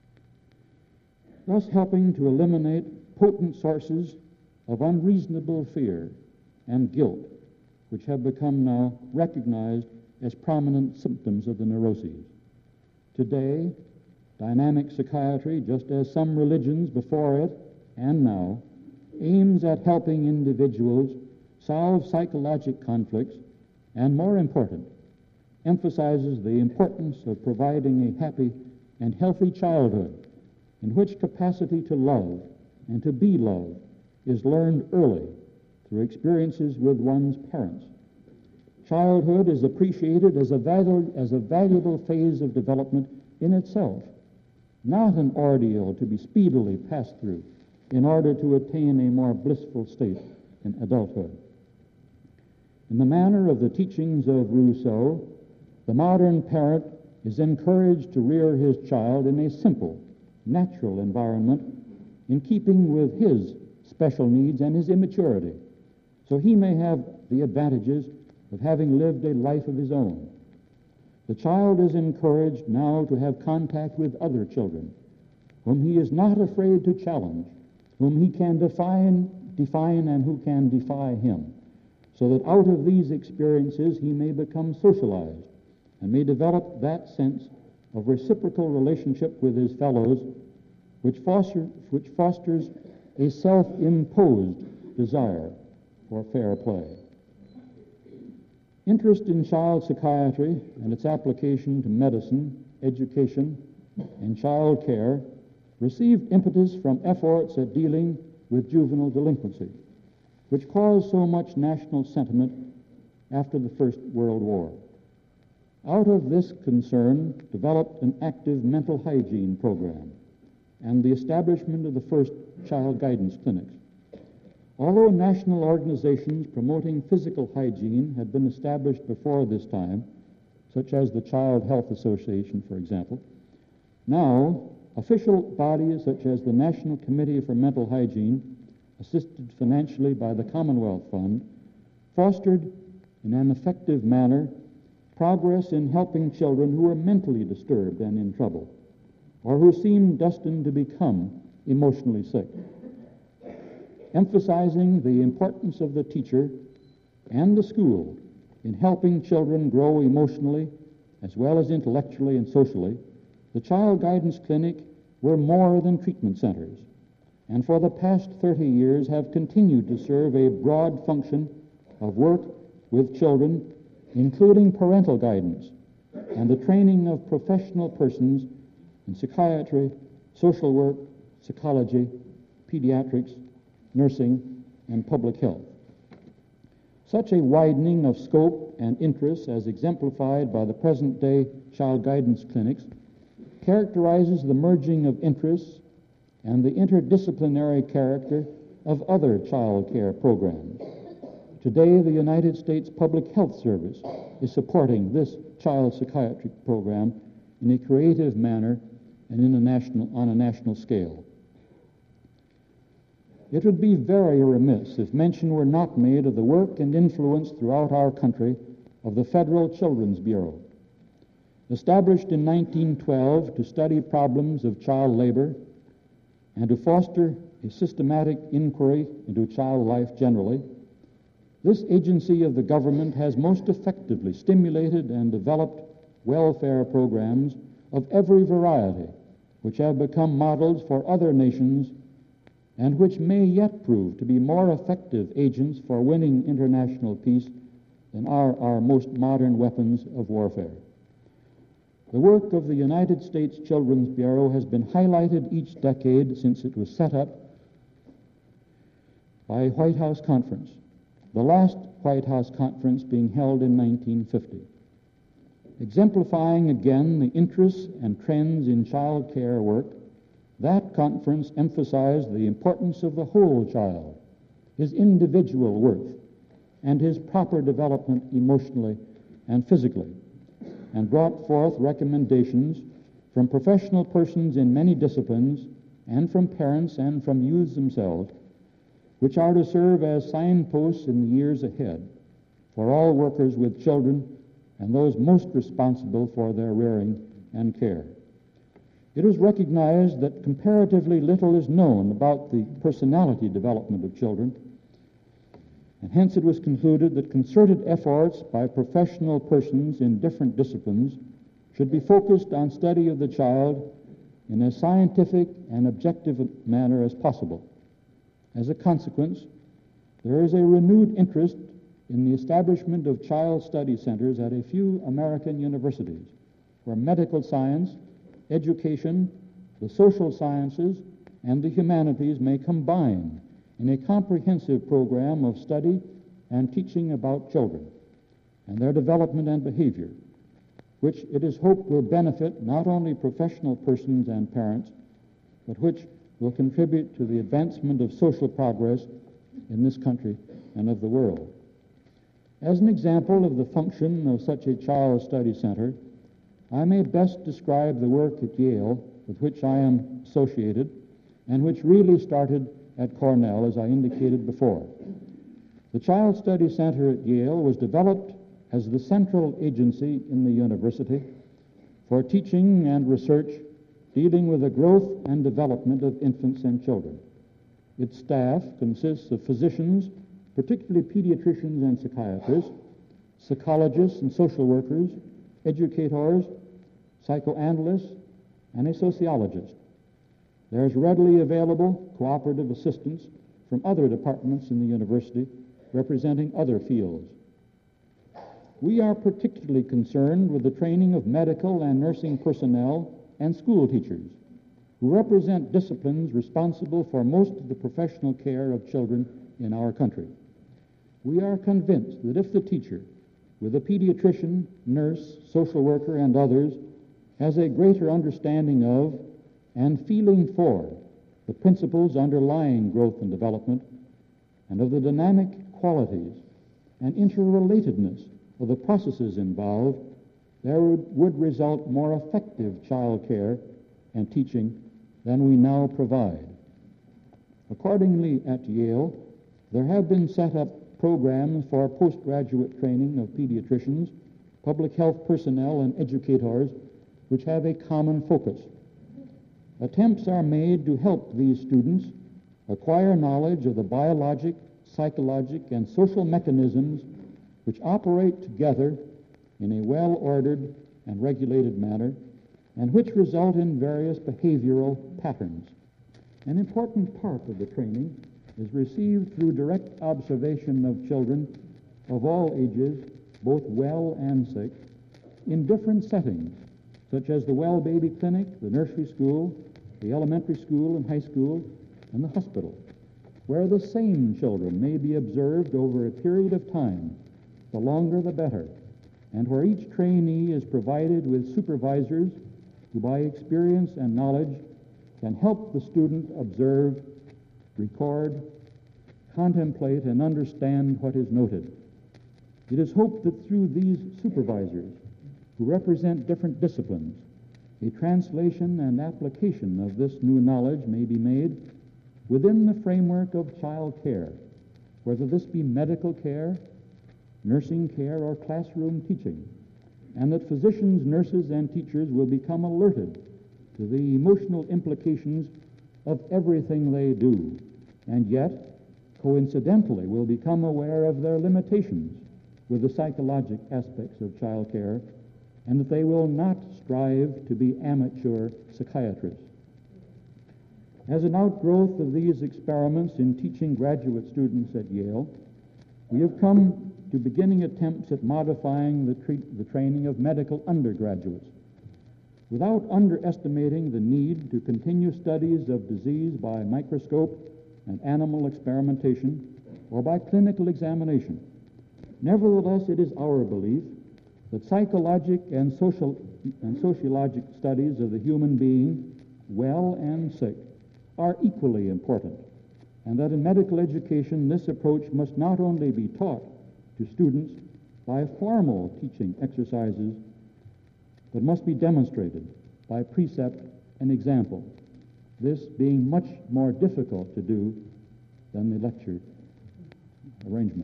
thus helping to eliminate potent sources of unreasonable fear and guilt, which have become now recognized as prominent symptoms of the neuroses. Today, dynamic psychiatry, just as some religions before it and now, aims at helping individuals solve psychologic conflicts and, more important, emphasizes the importance of providing a happy and healthy childhood in which capacity to love and to be loved is learned early through experiences with one's parents. Childhood is appreciated as a valuable phase of development in itself, not an ordeal to be speedily passed through in order to attain a more blissful state in adulthood. In the manner of the teachings of Rousseau, the modern parent is encouraged to rear his child in a simple, natural environment in keeping with his special needs and his immaturity, so he may have the advantages of having lived a life of his own. The child is encouraged now to have contact with other children, whom he is not afraid to challenge, whom he can define and who can defy him, so that out of these experiences he may become socialized and may develop that sense of reciprocal relationship with his fellows which fosters a self-imposed desire for fair play. Interest in child psychiatry and its application to medicine, education, and child care received impetus from efforts at dealing with juvenile delinquency, which caused so much national sentiment after the First World War. Out of this concern developed an active mental hygiene program and the establishment of the first child guidance clinics. Although national organizations promoting physical hygiene had been established before this time, such as the Child Health Association, for example, now official bodies such as the National Committee for Mental Hygiene, assisted financially by the Commonwealth Fund, fostered in an effective manner progress in helping children who were mentally disturbed and in trouble, or who seemed destined to become emotionally sick, emphasizing the importance of the teacher and the school in helping children grow emotionally as well as intellectually and socially. The Child Guidance Clinic were more than treatment centers, and for the past 30 years have continued to serve a broad function of work with children, including parental guidance and the training of professional persons in psychiatry, social work, psychology, pediatrics, nursing, and public health. Such a widening of scope and interest, as exemplified by the present-day child guidance clinics, characterizes the merging of interests and the interdisciplinary character of other child care programs. Today, the United States Public Health Service is supporting this child psychiatric program in a creative manner and on a national scale. It would be very remiss if mention were not made of the work and influence throughout our country of the Federal Children's Bureau. Established in 1912 to study problems of child labor and to foster a systematic inquiry into child life generally, This agency of the government has most effectively stimulated and developed welfare programs of every variety, which have become models for other nations and which may yet prove to be more effective agents for winning international peace than are our most modern weapons of warfare. The work of the United States Children's Bureau has been highlighted each decade since it was set up by White House Conference, the last White House Conference being held in 1950. Exemplifying again the interests and trends in child care work, that conference emphasized the importance of the whole child, his individual worth, and his proper development emotionally and physically, and brought forth recommendations from professional persons in many disciplines and from parents and from youths themselves, which are to serve as signposts in the years ahead for all workers with children and those most responsible for their rearing and care. It is recognized that comparatively little is known about the personality development of children, and hence it was concluded that concerted efforts by professional persons in different disciplines should be focused on study of the child in as scientific and objective manner as possible. As a consequence, there is a renewed interest in the establishment of child study centers at a few American universities, where medical science, education, the social sciences, and the humanities may combine in a comprehensive program of study and teaching about children and their development and behavior, which it is hoped will benefit not only professional persons and parents, but which will contribute to the advancement of social progress in this country and of the world. As an example of the function of such a child study center, I may best describe the work at Yale with which I am associated and which really started at Cornell, as I indicated before. The Child Study Center at Yale was developed as the central agency in the university for teaching and research dealing with the growth and development of infants and children. Its staff consists of physicians, particularly pediatricians and psychiatrists, psychologists and social workers, educators, psychoanalysts, and a sociologist. There is readily available cooperative assistance from other departments in the university representing other fields. We are particularly concerned with the training of medical and nursing personnel and school teachers, who represent disciplines responsible for most of the professional care of children in our country. We are convinced that if the teacher, with a pediatrician, nurse, social worker, and others, has a greater understanding of and feeling for the principles underlying growth and development, and of the dynamic qualities and interrelatedness of the processes involved, there would result more effective child care and teaching than we now provide. Accordingly, at Yale, there have been set up programs for postgraduate training of pediatricians, public health personnel, and educators which have a common focus. Attempts are made to help these students acquire knowledge of the biologic, psychologic, and social mechanisms which operate together in a well-ordered and regulated manner, and which result in various behavioral patterns. An important part of the training is received through direct observation of children of all ages, both well and sick, in different settings, such as the well baby clinic, the nursery school, the elementary school and high school, and the hospital, where the same children may be observed over a period of time, the longer the better, and where each trainee is provided with supervisors who, by experience and knowledge, can help the student observe, record, contemplate, and understand what is noted. It is hoped that through these supervisors, who represent different disciplines, a translation and application of this new knowledge may be made within the framework of child care, whether this be medical care, nursing care, or classroom teaching, and that physicians, nurses, and teachers will become alerted to the emotional implications of everything they do, and yet coincidentally will become aware of their limitations with the psychologic aspects of child care, and that they will not strive to be amateur psychiatrists. As an outgrowth of these experiments in teaching graduate students at Yale, we have come to beginning attempts at modifying the training of medical undergraduates without underestimating the need to continue studies of disease by microscope and animal experimentation or by clinical examination. Nevertheless, it is our belief that psychologic and sociologic studies of the human being, well and sick, are equally important, and that in medical education this approach must not only be taught to students by formal teaching exercises, but must be demonstrated by precept and example, this being much more difficult to do than the lecture arrangement.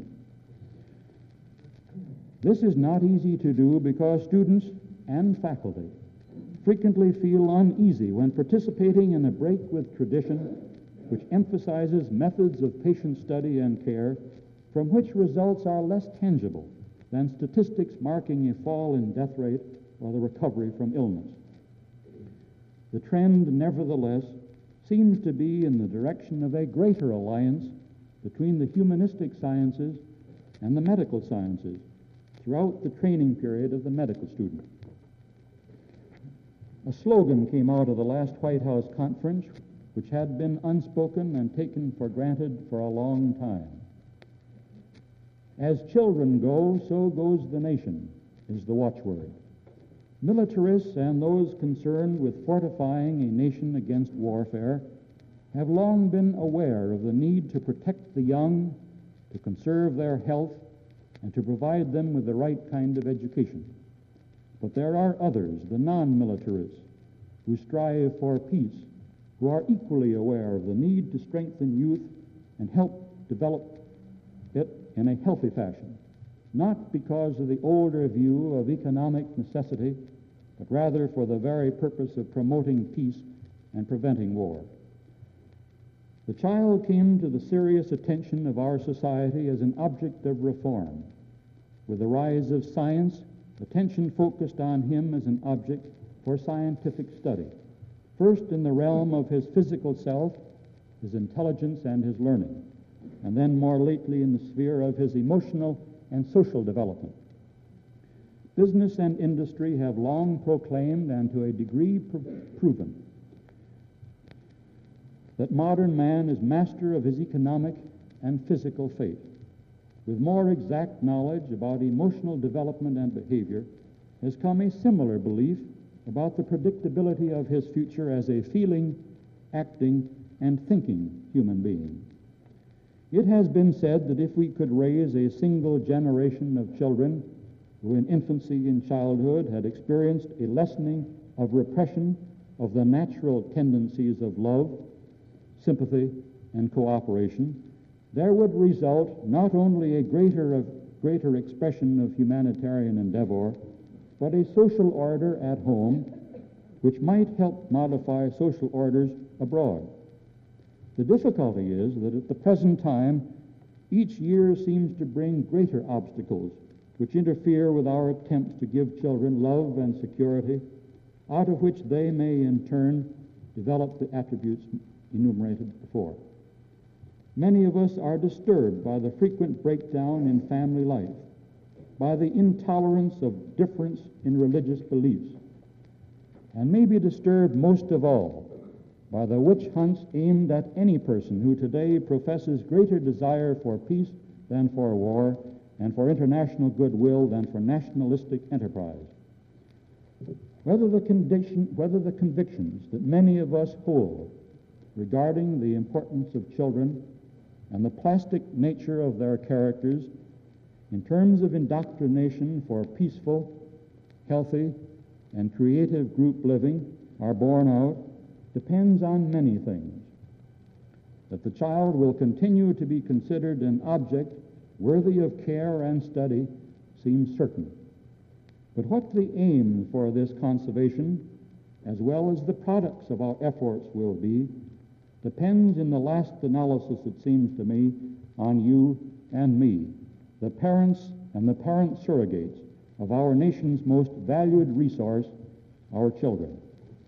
This is not easy to do because students and faculty frequently feel uneasy when participating in a break with tradition which emphasizes methods of patient study and care from which results are less tangible than statistics marking a fall in death rate or the recovery from illness. The trend, nevertheless, seems to be in the direction of a greater alliance between the humanistic sciences and the medical sciences throughout the training period of the medical student. A slogan came out of the last White House conference which had been unspoken and taken for granted for a long time. As children go, so goes the nation, is the watchword. Militarists and those concerned with fortifying a nation against warfare have long been aware of the need to protect the young, to conserve their health, and to provide them with the right kind of education. But there are others, the non-militarists, who strive for peace, who are equally aware of the need to strengthen youth and help develop it in a healthy fashion, not because of the older view of economic necessity, but rather for the very purpose of promoting peace and preventing war. The child came to the serious attention of our society as an object of reform. With the rise of science, attention focused on him as an object for scientific study, first in the realm of his physical self, his intelligence, and his learning, and then more lately in the sphere of his emotional and social development. Business and industry have long proclaimed and to a degree proven that modern man is master of his economic and physical fate. With more exact knowledge about emotional development and behavior has come a similar belief about the predictability of his future as a feeling, acting, and thinking human being. It has been said that if we could raise a single generation of children who in infancy and childhood had experienced a lessening of repression of the natural tendencies of love, sympathy, and cooperation, there would result not only a greater expression of humanitarian endeavor, but a social order at home which might help modify social orders abroad. The difficulty is that at the present time, each year seems to bring greater obstacles which interfere with our attempts to give children love and security, out of which they may in turn develop the attributes enumerated before. Many of us are disturbed by the frequent breakdown in family life, by the intolerance of difference in religious beliefs, and may be disturbed most of all by the witch hunts aimed at any person who today professes greater desire for peace than for war, and for international goodwill than for nationalistic enterprise. Whether the convictions that many of us hold regarding the importance of children and the plastic nature of their characters in terms of indoctrination for peaceful, healthy, and creative group living are borne out depends on many things. That the child will continue to be considered an object worthy of care and study seems certain. But what the aim for this conservation, as well as the products of our efforts will be, depends in the last analysis, it seems to me, on you and me, the parents and the parent surrogates of our nation's most valued resource, our children.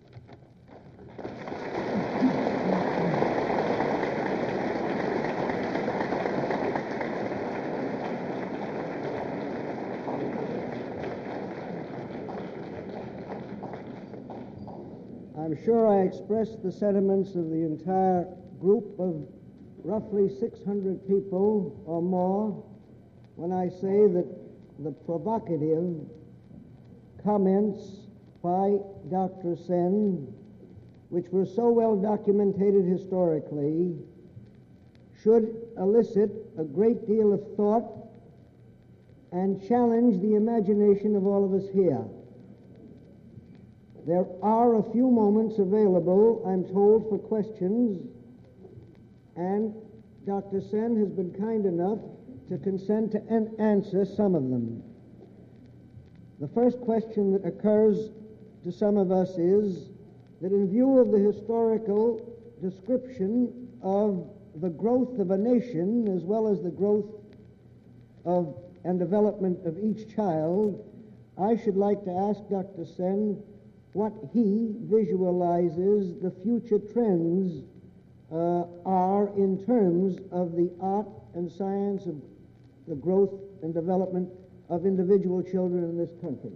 I'm sure I express the sentiments of the entire group of roughly 600 people or more when I say that the provocative comments by Dr. Sen, which were so well documented historically, should elicit a great deal of thought and challenge the imagination of all of us here. There are a few moments available, I'm told, for questions, and Dr. Sen has been kind enough to consent to answer some of them. The first question that occurs to some of us is that in view of the historical description of the growth of a nation as well as the growth of and development of each child, I should like to ask Dr. Sen what he visualizes the future trends are in terms of the art and science of the growth and development of individual children in this country.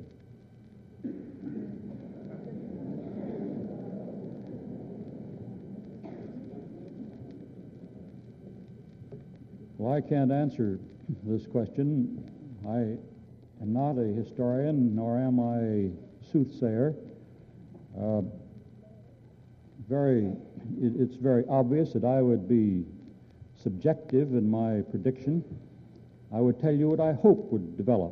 Well, I can't answer this question. I am not a historian, nor am I a soothsayer. It's very obvious that I would be subjective in my prediction. I would tell you what I hope would develop.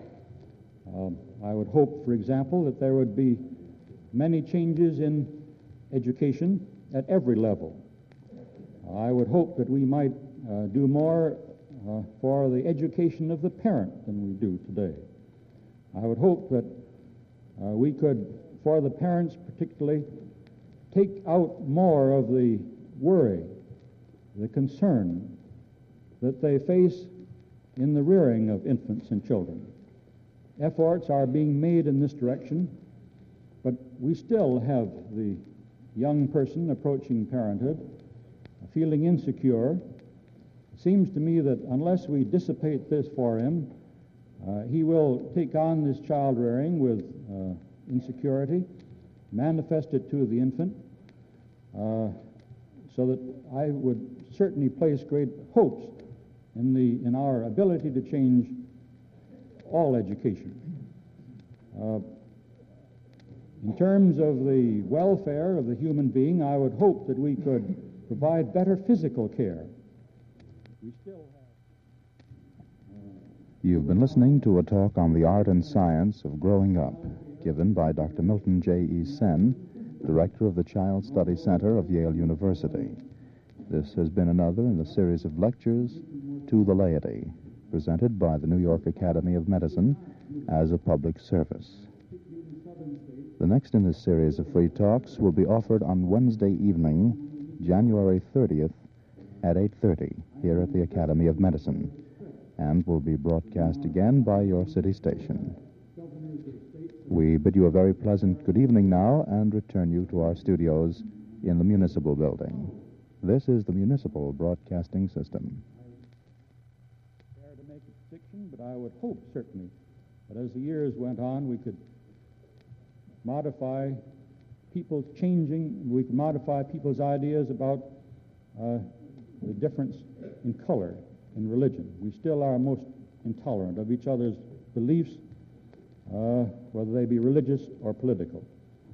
I would hope, for example, that there would be many changes in education at every level. I would hope that we might do more for the education of the parent than we do today. I would hope that we could, for the parents particularly, take out more of the worry, the concern that they face in the rearing of infants and children. Efforts are being made in this direction, but we still have the young person approaching parenthood feeling insecure. It seems to me that unless we dissipate this for him, he will take on this child rearing with insecurity, manifest it to the infant, so that I would certainly place great hopes in our ability to change all education. In terms of the welfare of the human being, I would hope that we could provide better physical care. We still have... You've been listening to a talk on the art and science of growing up, given by Dr. Milton J.E. Sen, Director of the Child Study Center of Yale University. This has been another in a series of lectures to the laity, presented by the New York Academy of Medicine as a public service. The next in this series of free talks will be offered on Wednesday evening, January 30th at 8:30 here at the Academy of Medicine, and will be broadcast again by your city station. We bid you a very pleasant good evening now and return you to our studios in the Municipal Building. This is the Municipal Broadcasting System. Fair to make a prediction, but I would hope certainly that as the years went on, we could modify people's ideas about the difference in color in religion. We still are most intolerant of each other's beliefs, whether they be religious or political.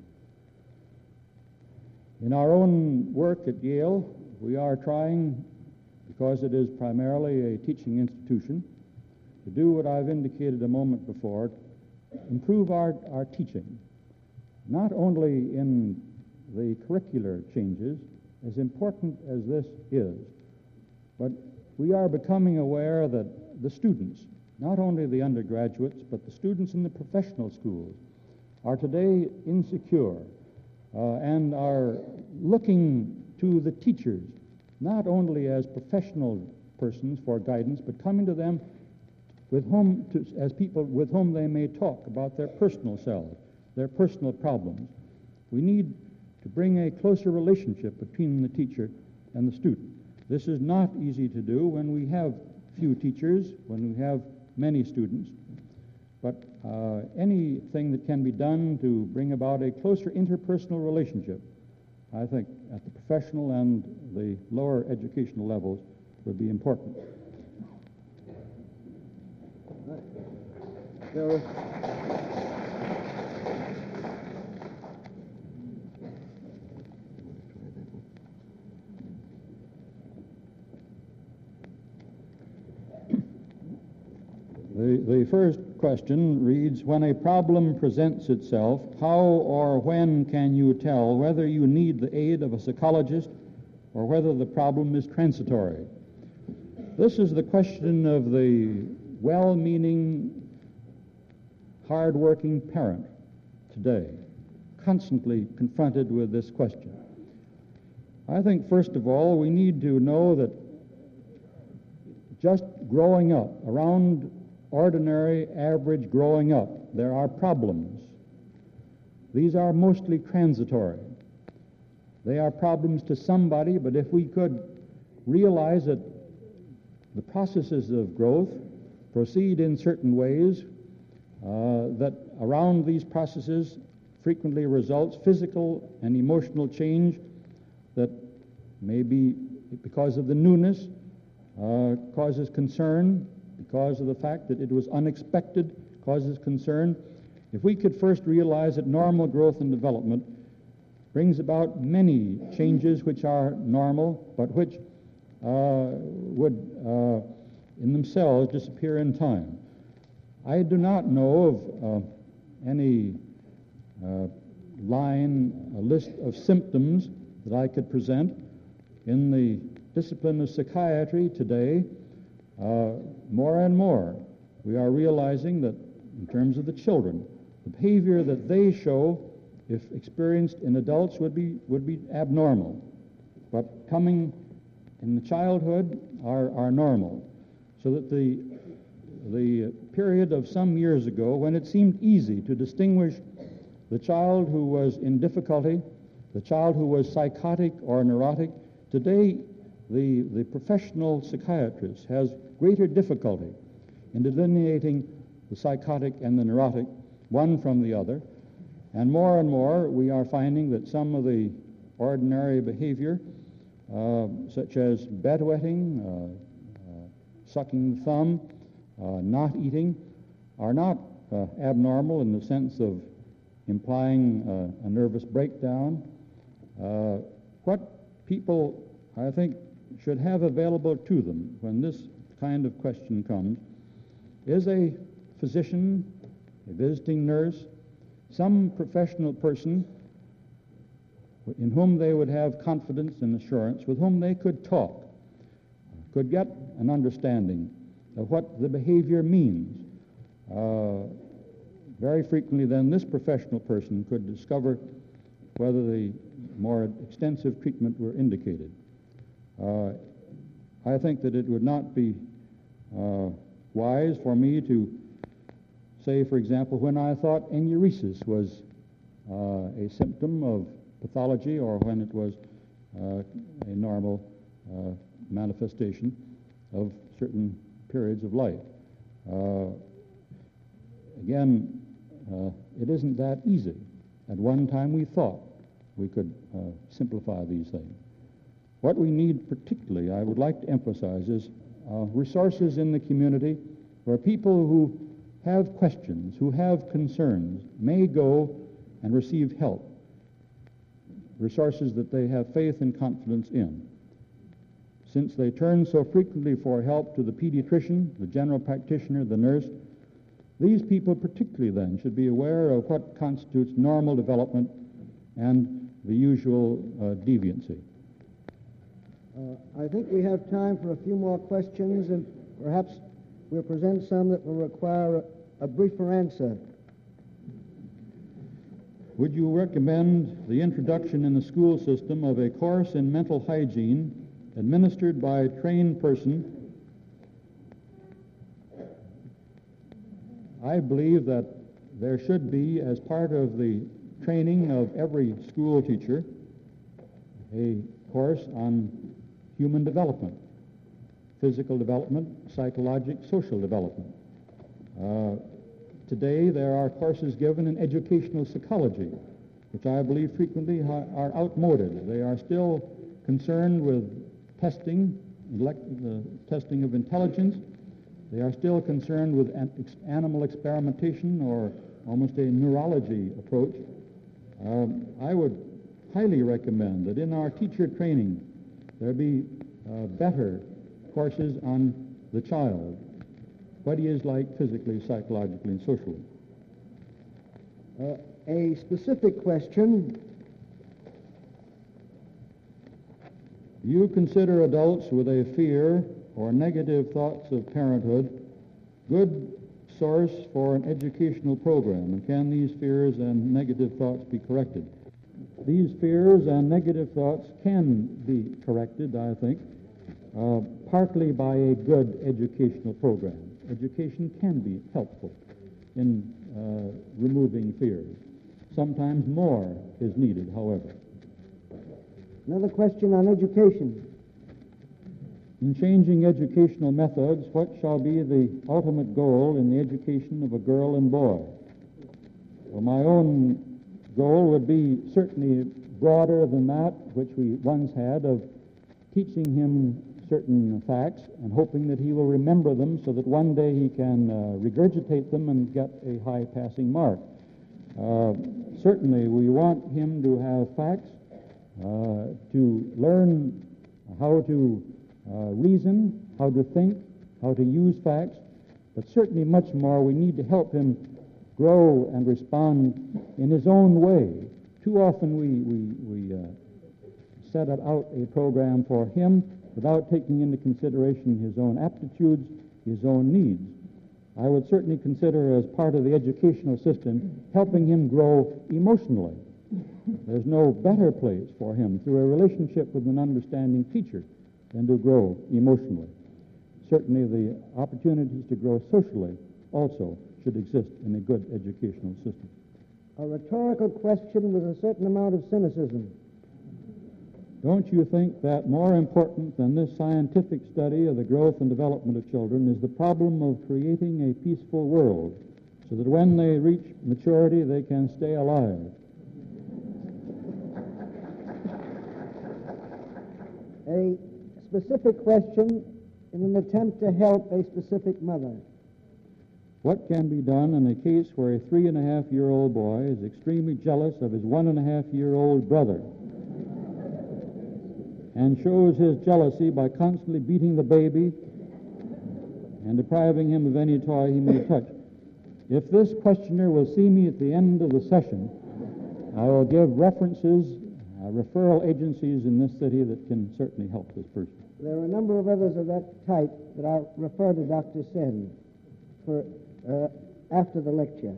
In our own work at Yale, we are trying, because it is primarily a teaching institution, to do what I've indicated a moment before, improve our teaching, not only in the curricular changes, as important as this is, but we are becoming aware that the students, not only the undergraduates, but the students in the professional schools, are today insecure and are looking to the teachers, not only as professional persons for guidance, but coming to them as people with whom they may talk about their personal selves, their personal problems. We need to bring a closer relationship between the teacher and the student. This is not easy to do when we have few teachers, when we have many students, but anything that can be done to bring about a closer interpersonal relationship, I think, at the professional and the lower educational levels would be important. The first question reads, when a problem presents itself, how or when can you tell whether you need the aid of a psychologist or whether the problem is transitory? This is the question of the well-meaning, hard-working parent today, constantly confronted with this question. I think, first of all, we need to know that just growing up, around ordinary, average growing up, there are problems. These are mostly transitory. They are problems to somebody, but if we could realize that the processes of growth proceed in certain ways, that around these processes frequently results physical and emotional change that may be, because of the newness, causes concern, because of the fact that it was unexpected, causes concern. If we could first realize that normal growth and development brings about many changes which are normal, but which would in themselves disappear in time. I do not know of any a list of symptoms that I could present. In the discipline of psychiatry today, more and more we are realizing that in terms of the children, the behavior that they show, if experienced in adults, would be abnormal, but coming in the childhood are normal. So that the period of some years ago, when it seemed easy to distinguish the child who was in difficulty, the child who was psychotic or neurotic, today the professional psychiatrist has greater difficulty in delineating the psychotic and the neurotic, one from the other. And more we are finding that some of the ordinary behavior, such as bedwetting, sucking the thumb, not eating, are not abnormal in the sense of implying a nervous breakdown. What people, I think, should have available to them when this kind of question comes is a physician, a visiting nurse, some professional person in whom they would have confidence and assurance, with whom they could talk, could get an understanding of what the behavior means. Very frequently then this professional person could discover whether the more extensive treatment were indicated. I think that it would not be wise for me to say, for example, when I thought enuresis was a symptom of pathology or when it was a normal manifestation of certain periods of life. Again, it isn't that easy. At one time we thought we could simplify these things. What we need particularly, I would like to emphasize, is resources in the community where people who have questions, who have concerns, may go and receive help. Resources that they have faith and confidence in. Since they turn so frequently for help to the pediatrician, the general practitioner, the nurse, these people particularly then should be aware of what constitutes normal development and the usual deviancy. I think we have time for a few more questions, and perhaps we'll present some that will require a briefer answer. Would you recommend the introduction in the school system of a course in mental hygiene administered by a trained person I believe that there should be, as part of the training of every school teacher, a course on human development, physical development, psychologic, social development. Today, there are courses given in educational psychology, which I believe frequently are outmoded. They are still concerned with testing, testing of intelligence. They are still concerned with animal experimentation or almost a neurology approach. I would highly recommend that in our teacher training there be better courses on the child, what he is like physically, psychologically, and socially. A specific question. Do you consider adults with a fear or negative thoughts of parenthood good source for an educational program, and can these fears and negative thoughts be corrected? These fears and negative thoughts can be corrected, I think, partly by a good educational program. Education can be helpful in removing fears. Sometimes more is needed, however. Another question on education. In changing educational methods, what shall be the ultimate goal in the education of a girl and boy? Well, my own goal would be certainly broader than that which we once had, of teaching him certain facts and hoping that he will remember them so that one day he can regurgitate them and get a high passing mark. Certainly we want him to have facts, to learn how to reason, how to think, how to use facts, but certainly much more we need to help him grow and respond in his own way. Too often we set out a program for him without taking into consideration his own aptitudes, his own needs. I would certainly consider, as part of the educational system, helping him grow emotionally. There's no better place for him through a relationship with an understanding teacher than to grow emotionally. Certainly the opportunities to grow socially also should exist in a good educational system. A rhetorical question with a certain amount of cynicism. Don't you think that more important than this scientific study of the growth and development of children is the problem of creating a peaceful world so that when they reach maturity they can stay alive? A specific question in an attempt to help a specific mother. What can be done in a case where a 3.5-year-old boy is extremely jealous of his 1.5-year-old brother and shows his jealousy by constantly beating the baby and depriving him of any toy he may touch? If this questioner will see me at the end of the session, I will give references, referral agencies in this city that can certainly help this person. There are a number of others of that type that I'll refer to Dr. Sen for after the lecture.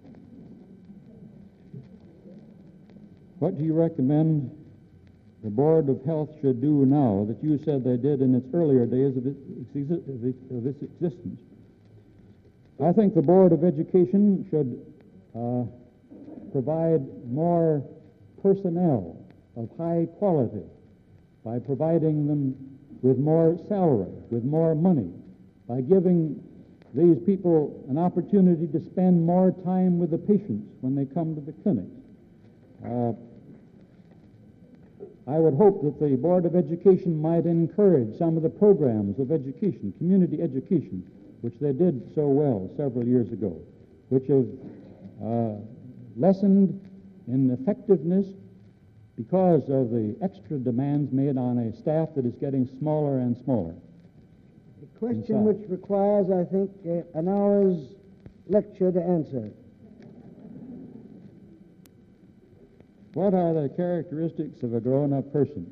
What do you recommend the Board of Health should do now that you said they did in its earlier days of its existence? I think the Board of Education should provide more personnel of high quality by providing them with more salary, with more money, by giving these people an opportunity to spend more time with the patients when they come to the clinics. I would hope that the Board of Education might encourage some of the programs of education, community education, which they did so well several years ago, which have lessened in effectiveness because of the extra demands made on a staff that is getting smaller and smaller. A question which requires, I think, an hour's lecture to answer. What are the characteristics of a grown-up person?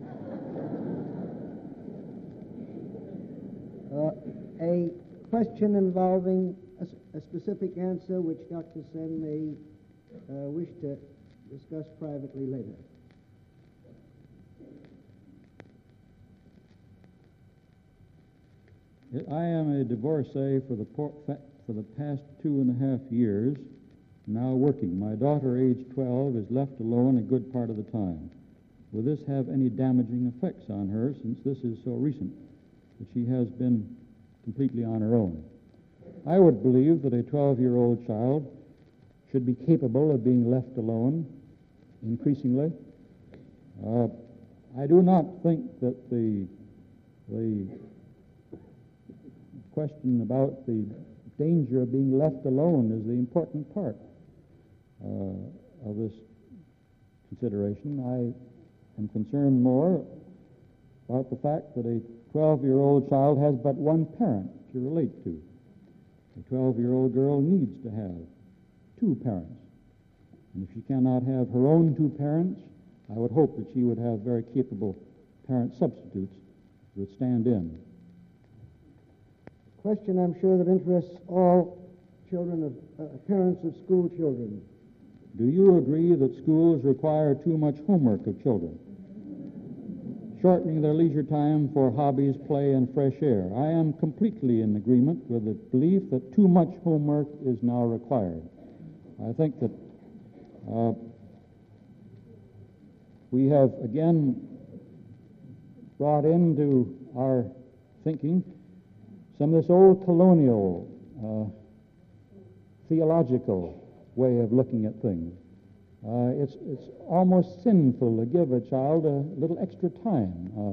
A question involving a specific answer which Dr. Sen may wish to discuss privately later. I am a divorcee for for the past 2.5 years, now working. My daughter, age 12, is left alone a good part of the time. Will this have any damaging effects on her, since this is so recent that she has been completely on her own? I would believe that a 12-year-old child should be capable of being left alone increasingly. I do not think that the question about the danger of being left alone is the important part of this consideration. I am concerned more about the fact that a 12-year-old child has but one parent to relate to. A 12-year-old girl needs to have two parents. And if she cannot have her own two parents, I would hope that she would have very capable parent substitutes who would stand in. Question, I'm sure, that interests all children of parents of school children. Do you agree that schools require too much homework of children, shortening their leisure time for hobbies, play, and fresh air? I am completely in agreement with the belief that too much homework is now required. I think that we have again brought into our thinking some of this old colonial theological way of looking at things. It's almost sinful to give a child a little extra time.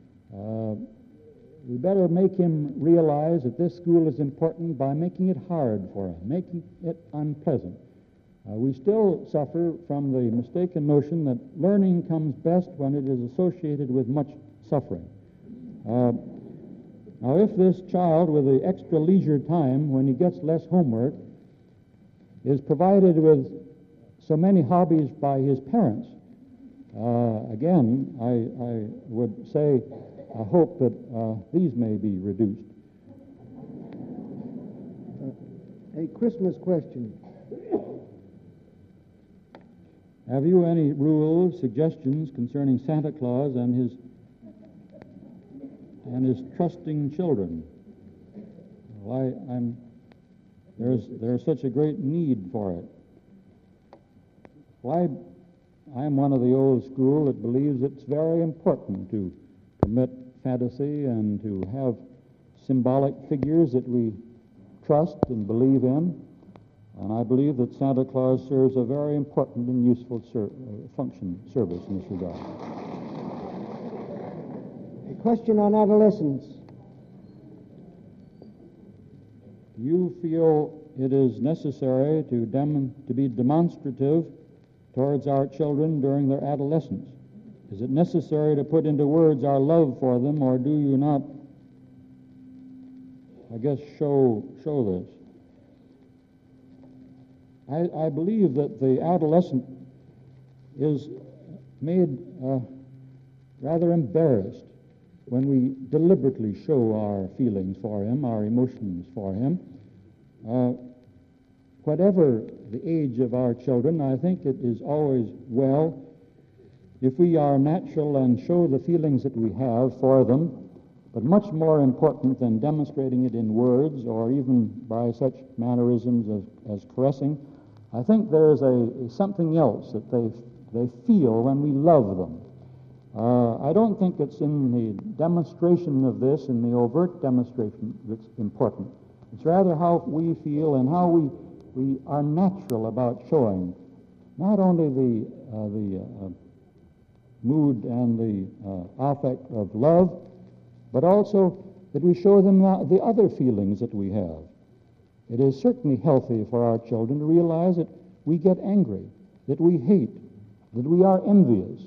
We better make him realize that this school is important by making it hard for him, making it unpleasant. We still suffer from the mistaken notion that learning comes best when it is associated with much suffering. Now, if this child with the extra leisure time, when he gets less homework, is provided with so many hobbies by his parents, again, I would say, I hope that these may be reduced. A Christmas question. Have you any rules, suggestions concerning Santa Claus and his trusting children? Well, there's such a great need for it. Well, I'm one of the old school that believes it's very important to permit fantasy and to have symbolic figures that we trust and believe in. And I believe that Santa Claus serves a very important and useful service in this regard. A question on adolescence. Do you feel it is necessary to be demonstrative towards our children during their adolescence? Is it necessary to put into words our love for them, or do you not, I guess, show this? I believe that the adolescent is made rather embarrassed when we deliberately show our feelings for him, our emotions for him. Whatever the age of our children, I think it is always well if we are natural and show the feelings that we have for them, but much more important than demonstrating it in words or even by such mannerisms as caressing, I think there is something else that they feel when we love them. I don't think it's in the demonstration of this, in the overt demonstration, that's important. It's rather how we feel and how we are natural about showing not only the mood and the affect of love, but also that we show them the other feelings that we have. It is certainly healthy for our children to realize that we get angry, that we hate, that we are envious.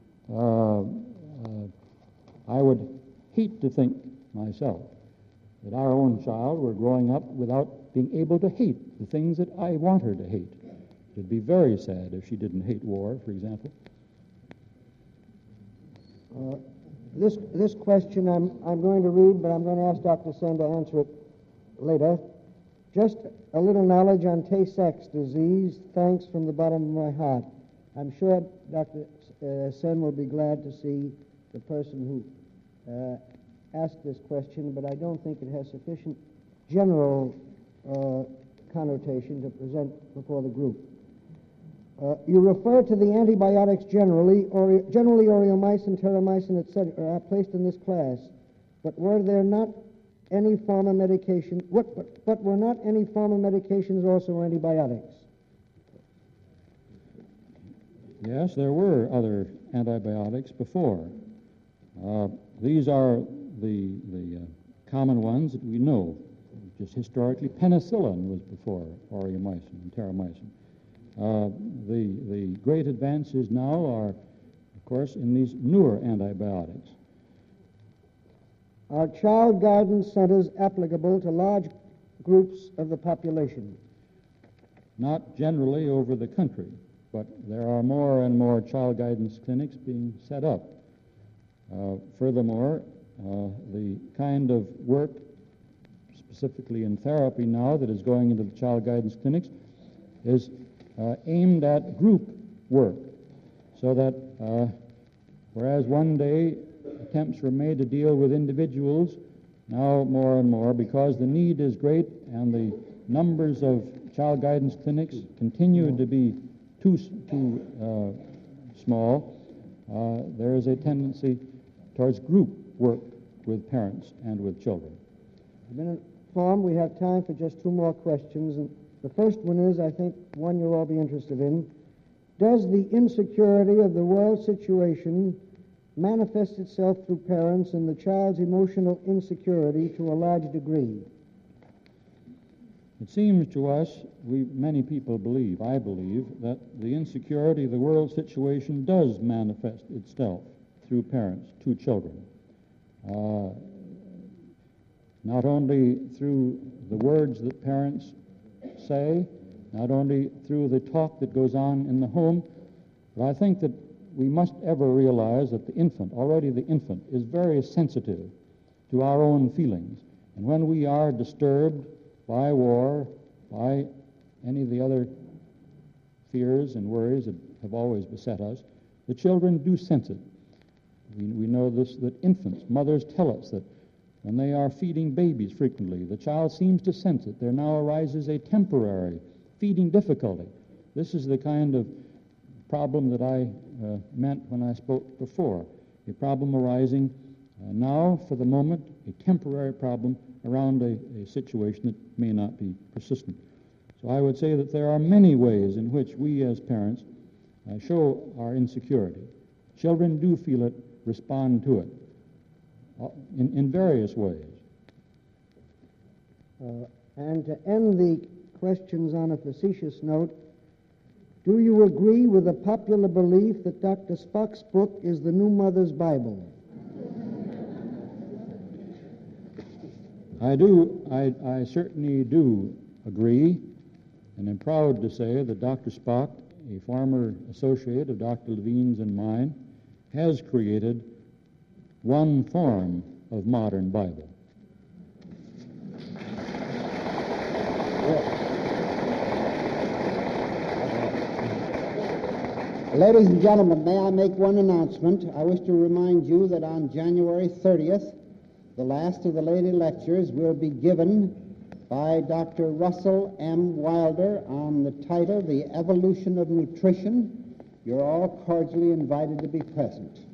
I would hate to think myself that our own child were growing up without being able to hate the things that I want her to hate. It would be very sad if she didn't hate war, for example. This question I'm going to read, but I'm going to ask Dr. Sen to answer it later. Just a little knowledge on Tay-Sachs disease. Thanks from the bottom of my heart. I'm sure Dr. Sen will be glad to see the person who asked this question, but I don't think it has sufficient general connotation to present before the group. You refer to the antibiotics generally aureomycin, terramycin, etc., are placed in this class, but were there not any form of medication? But were not any form of medications also antibiotics? Yes, there were other antibiotics before. These are the common ones that we know. Just historically, penicillin was before aureomycin and terramycin. The great advances now are, of course, in these newer antibiotics. Are child guidance centers applicable to large groups of the population? Not generally over the country, but there are more and more child guidance clinics being set up. Furthermore, the kind of work, specifically in therapy now, that is going into the child guidance clinics is aimed at group work, so that whereas one day attempts were made to deal with individuals, now more and more, because the need is great and the numbers of child guidance clinics continue to be too small, there is a tendency towards group work with parents and with children. I've been informed we have time for just two more questions. And the first one is, I think, one you'll all be interested in. Does the insecurity of the world situation manifest itself through parents in the child's emotional insecurity to a large degree? It seems to us, many people believe, I believe, that the insecurity of the world situation does manifest itself through parents to children. Not only through the words that parents say, not only through the talk that goes on in the home, but I think that we must ever realize that the infant, is very sensitive to our own feelings. And when we are disturbed by war, by any of the other fears and worries that have always beset us, the children do sense it. We know this, that infants, mothers tell us that when they are feeding babies frequently, the child seems to sense it. There now arises a temporary feeding difficulty. This is the kind of problem that I meant when I spoke before, a problem arising now, for the moment, a temporary problem around a situation that may not be persistent. So I would say that there are many ways in which we as parents show our insecurity. Children do feel it, respond to it in various ways. And to end the questions on a facetious note, do you agree with the popular belief that Dr. Spock's book is the new mother's Bible? I do. I certainly do agree, and I'm proud to say that Dr. Spock, a former associate of Dr. Levine's and mine, has created one form of modern Bible. Ladies and gentlemen, may I make one announcement? I wish to remind you that on January 30th, the last of the lady lectures will be given by Dr. Russell M. Wilder on the title, The Evolution of Nutrition. You're all cordially invited to be present.